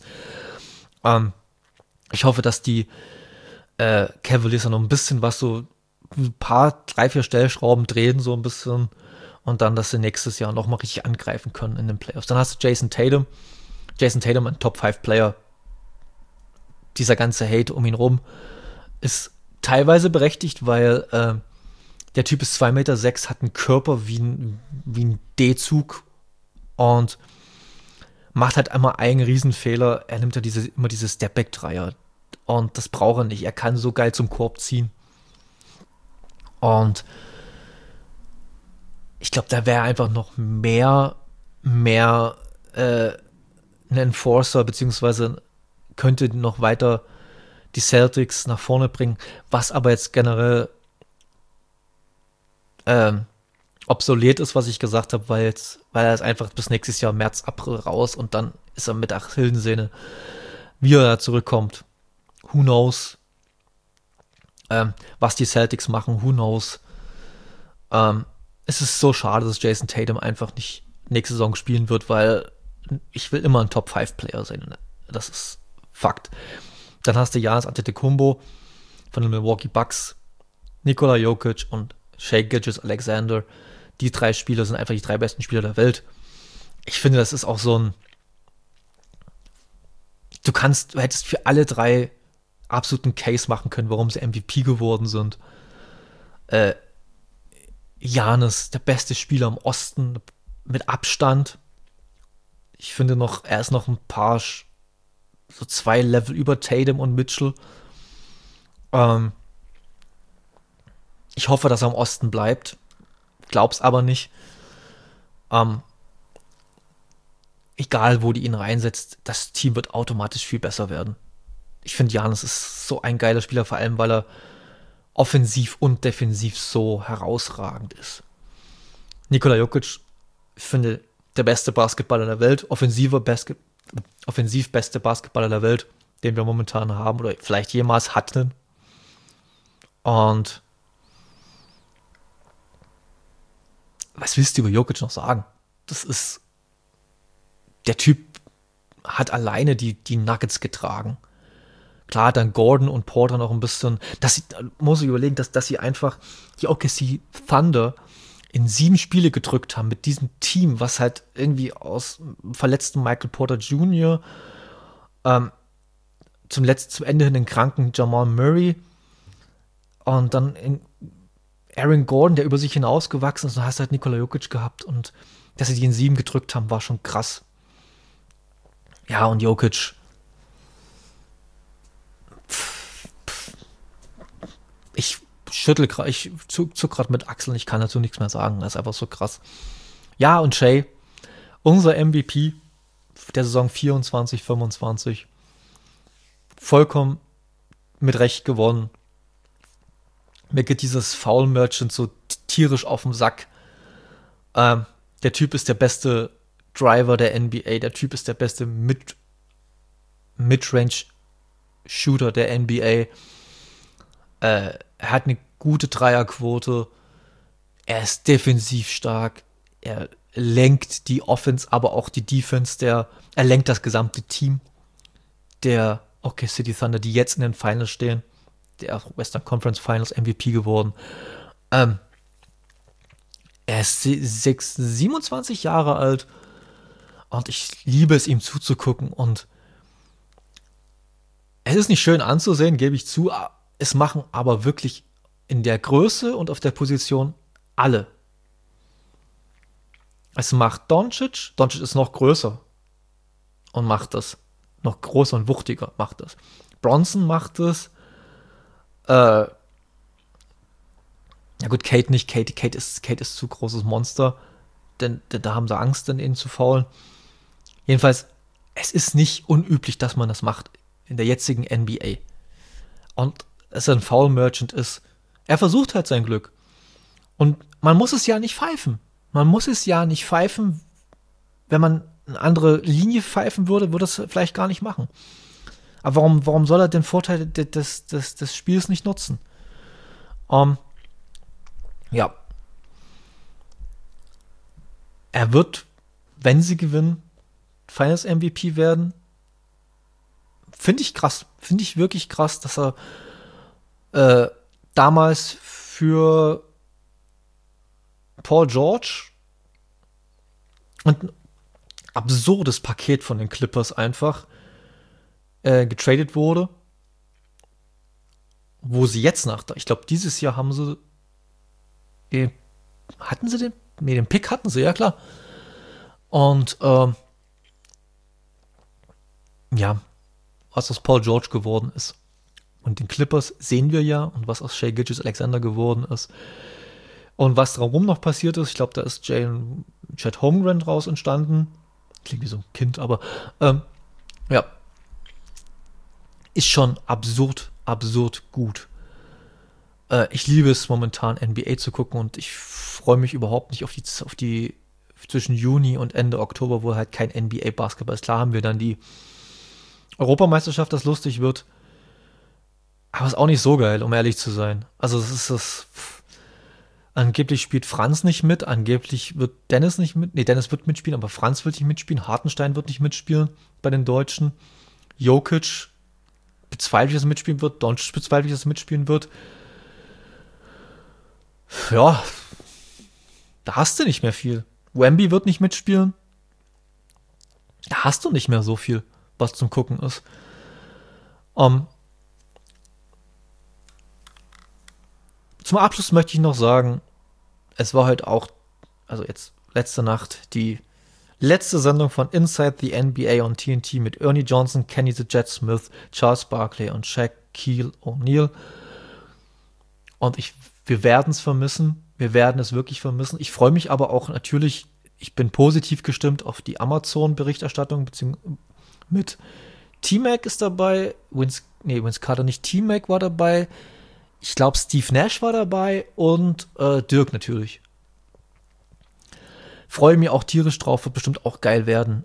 S2: Ich hoffe, dass die Cavaliers noch ein bisschen was, so ein paar 3-4 Stellschrauben drehen, so ein bisschen, und dann, dass sie nächstes Jahr noch mal richtig angreifen können in den Playoffs. Dann hast du Jason Tatum, ein Top-5-Player. Dieser ganze Hate um ihn rum ist teilweise berechtigt, weil der Typ ist 2,6 Meter, hat einen Körper wie ein D-Zug und macht halt einmal einen Riesenfehler. Er nimmt ja immer diese Stepback-Dreier, und das braucht er nicht. Er kann so geil zum Korb ziehen. Und ich glaube, da wäre einfach noch mehr ein Enforcer, beziehungsweise könnte noch weiter die Celtics nach vorne bringen, was aber jetzt generell obsolet ist, was ich gesagt habe, weil er ist einfach bis nächstes Jahr März, April raus und dann ist er mit Achillessehne, wie er da zurückkommt. Who knows? Was die Celtics machen, who knows? Es ist so schade, dass Jason Tatum einfach nicht nächste Saison spielen wird, weil ich will immer ein Top-5-Player sein. Das ist Fakt. Dann hast du Giannis Antetokounmpo von den Milwaukee Bucks, Nikola Jokic und Shai Gilgeous-Alexander. Die 3 Spieler sind einfach die 3 besten Spieler der Welt. Ich finde, das ist auch so ein du hättest für alle 3 absoluten Case machen können, warum sie MVP geworden sind. Giannis, der beste Spieler im Osten, mit Abstand. Ich finde noch, er ist noch ein paar, so 2 Level über Tatum und Mitchell. Ich hoffe, dass er im Osten bleibt. Glaub's aber nicht. Egal, wo die ihn reinsetzt, das Team wird automatisch viel besser werden. Ich finde, Giannis ist so ein geiler Spieler, vor allem, weil er offensiv und defensiv so herausragend ist. Nikola Jokic, ich finde, der beste Basketballer der Welt, offensiv beste Basketballer der Welt, den wir momentan haben oder vielleicht jemals hatten. Und was willst du über Jokic noch sagen? Das ist der Typ hat alleine die Nuggets getragen. Klar, dann Gordon und Porter noch ein bisschen. Muss ich überlegen, dass sie einfach die OKC Thunder in 7 Spiele gedrückt haben mit diesem Team, was halt irgendwie aus verletzten Michael Porter Jr., zum Ende hin den kranken Jamal Murray und dann in Aaron Gordon, der über sich hinausgewachsen ist, und hast halt Nikola Jokic gehabt und dass sie die in 7 gedrückt haben, war schon krass. Ja, und Jokic ich schüttel gerade, ich zuck gerade mit Achseln, ich kann dazu nichts mehr sagen, das ist einfach so krass. Ja, und Shai, unser MVP der Saison 24, 25, vollkommen mit Recht gewonnen. Mir geht dieses Foul Merchant so tierisch auf den Sack. Der Typ ist der beste Driver der NBA, der Typ ist der beste Midrange-Shooter der NBA. Er hat eine gute Dreierquote. Er ist defensiv stark. Er lenkt die Offense, aber auch die Defense. Er lenkt das gesamte Team der City Thunder, die jetzt in den Finals stehen. Der Western Conference Finals MVP geworden. Er ist 27 Jahre alt und ich liebe es, ihm zuzugucken. Und es ist nicht schön anzusehen, gebe ich zu. Es machen aber wirklich in der Größe und auf der Position alle. Es macht Doncic. Doncic ist noch größer und macht das. Noch größer und wuchtiger macht das. Bronson macht das. Ja gut, Kate nicht. Kate ist zu großes Monster. Denn da haben sie Angst, ihn zu faulen. Jedenfalls, es ist nicht unüblich, dass man das macht in der jetzigen NBA. Und dass er ein Foul Merchant ist. Er versucht halt sein Glück. Und man muss es ja nicht pfeifen. Man muss es ja nicht pfeifen. Wenn man eine andere Linie pfeifen würde, würde es vielleicht gar nicht machen. Aber warum soll er den Vorteil des Spiels nicht nutzen? Ja. Er wird, wenn sie gewinnen, Finals MVP werden. Finde ich krass. Finde ich wirklich krass, dass er damals für Paul George und ein absurdes Paket von den Clippers einfach getradet wurde, wo sie jetzt ich glaube, dieses Jahr haben sie hatten sie den Pick hatten sie, ja klar. Und ja, was aus Paul George geworden ist. Und den Clippers sehen wir ja, und was aus Shai Gilgeous-Alexander geworden ist. Und was drumherum noch passiert ist, ich glaube, da ist Chet Holmgren draus entstanden. Klingt wie so ein Kind, aber ja. Ist schon absurd gut. Ich liebe es momentan, NBA zu gucken, und ich freue mich überhaupt nicht auf die zwischen Juni und Ende Oktober, wo halt kein NBA-Basketball ist. Klar haben wir dann die Europameisterschaft, das lustig wird. Aber ist auch nicht so geil, um ehrlich zu sein. Also es ist das. Angeblich spielt Franz nicht mit, angeblich wird Dennis nicht mit. Nee, Dennis wird mitspielen, aber Franz wird nicht mitspielen. Hartenstein wird nicht mitspielen bei den Deutschen. Jokic bezweifle ich, dass er mitspielen wird. Doncic bezweifle ich, dass er mitspielen wird. Ja, da hast du nicht mehr viel. Wemby wird nicht mitspielen. Da hast du nicht mehr so viel, was zum Gucken ist. Zum Abschluss möchte ich noch sagen, es war halt auch, also jetzt letzte Nacht, die letzte Sendung von Inside the NBA on TNT mit Ernie Johnson, Kenny the Jet Smith, Charles Barkley und Shaquille O'Neal. Und wir werden es vermissen. Wir werden es wirklich vermissen. Ich freue mich aber auch natürlich, ich bin positiv gestimmt auf die Amazon-Berichterstattung, mit T-Mac ist dabei, Vince Carter nicht, T-Mac war dabei, ich glaube Steve Nash war dabei und Dirk natürlich. Freue mich auch tierisch drauf, wird bestimmt auch geil werden.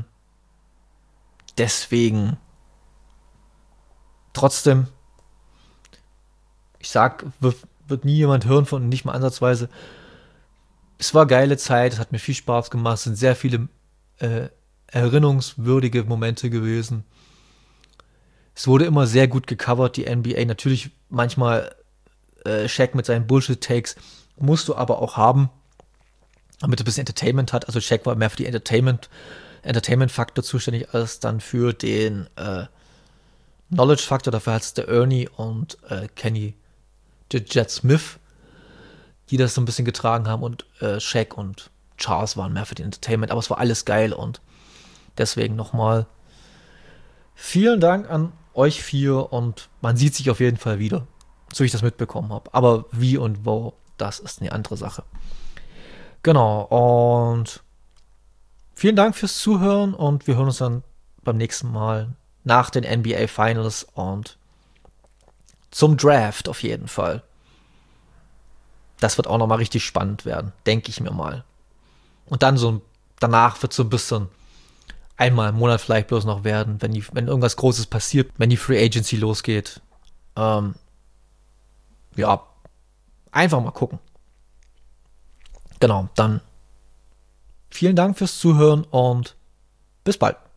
S2: Deswegen trotzdem, ich sag, wird nie jemand hören von, nicht mal ansatzweise. Es war geile Zeit, es hat mir viel Spaß gemacht, es sind sehr viele erinnerungswürdige Momente gewesen. Es wurde immer sehr gut gecovert, die NBA. Natürlich manchmal Shaq mit seinen Bullshit-Takes musst du aber auch haben, damit er ein bisschen Entertainment hat. Also Shaq war mehr für die Entertainment-Faktor zuständig, als dann für den Knowledge-Faktor. Dafür hat es der Ernie und Kenny the Jet Smith, die das so ein bisschen getragen haben, und Shaq und Charles waren mehr für den Entertainment. Aber es war alles geil und deswegen nochmal vielen Dank an euch 4 und man sieht sich auf jeden Fall wieder, so wie ich das mitbekommen habe. Aber wie und wo, das ist eine andere Sache. Genau, und vielen Dank fürs Zuhören und wir hören uns dann beim nächsten Mal nach den NBA Finals und zum Draft auf jeden Fall. Das wird auch nochmal richtig spannend werden, denke ich mir mal. Und dann danach wird so ein bisschen einmal im Monat vielleicht bloß noch werden, wenn irgendwas Großes passiert, wenn die Free Agency losgeht. Ja, einfach mal gucken. Genau, dann vielen Dank fürs Zuhören und bis bald.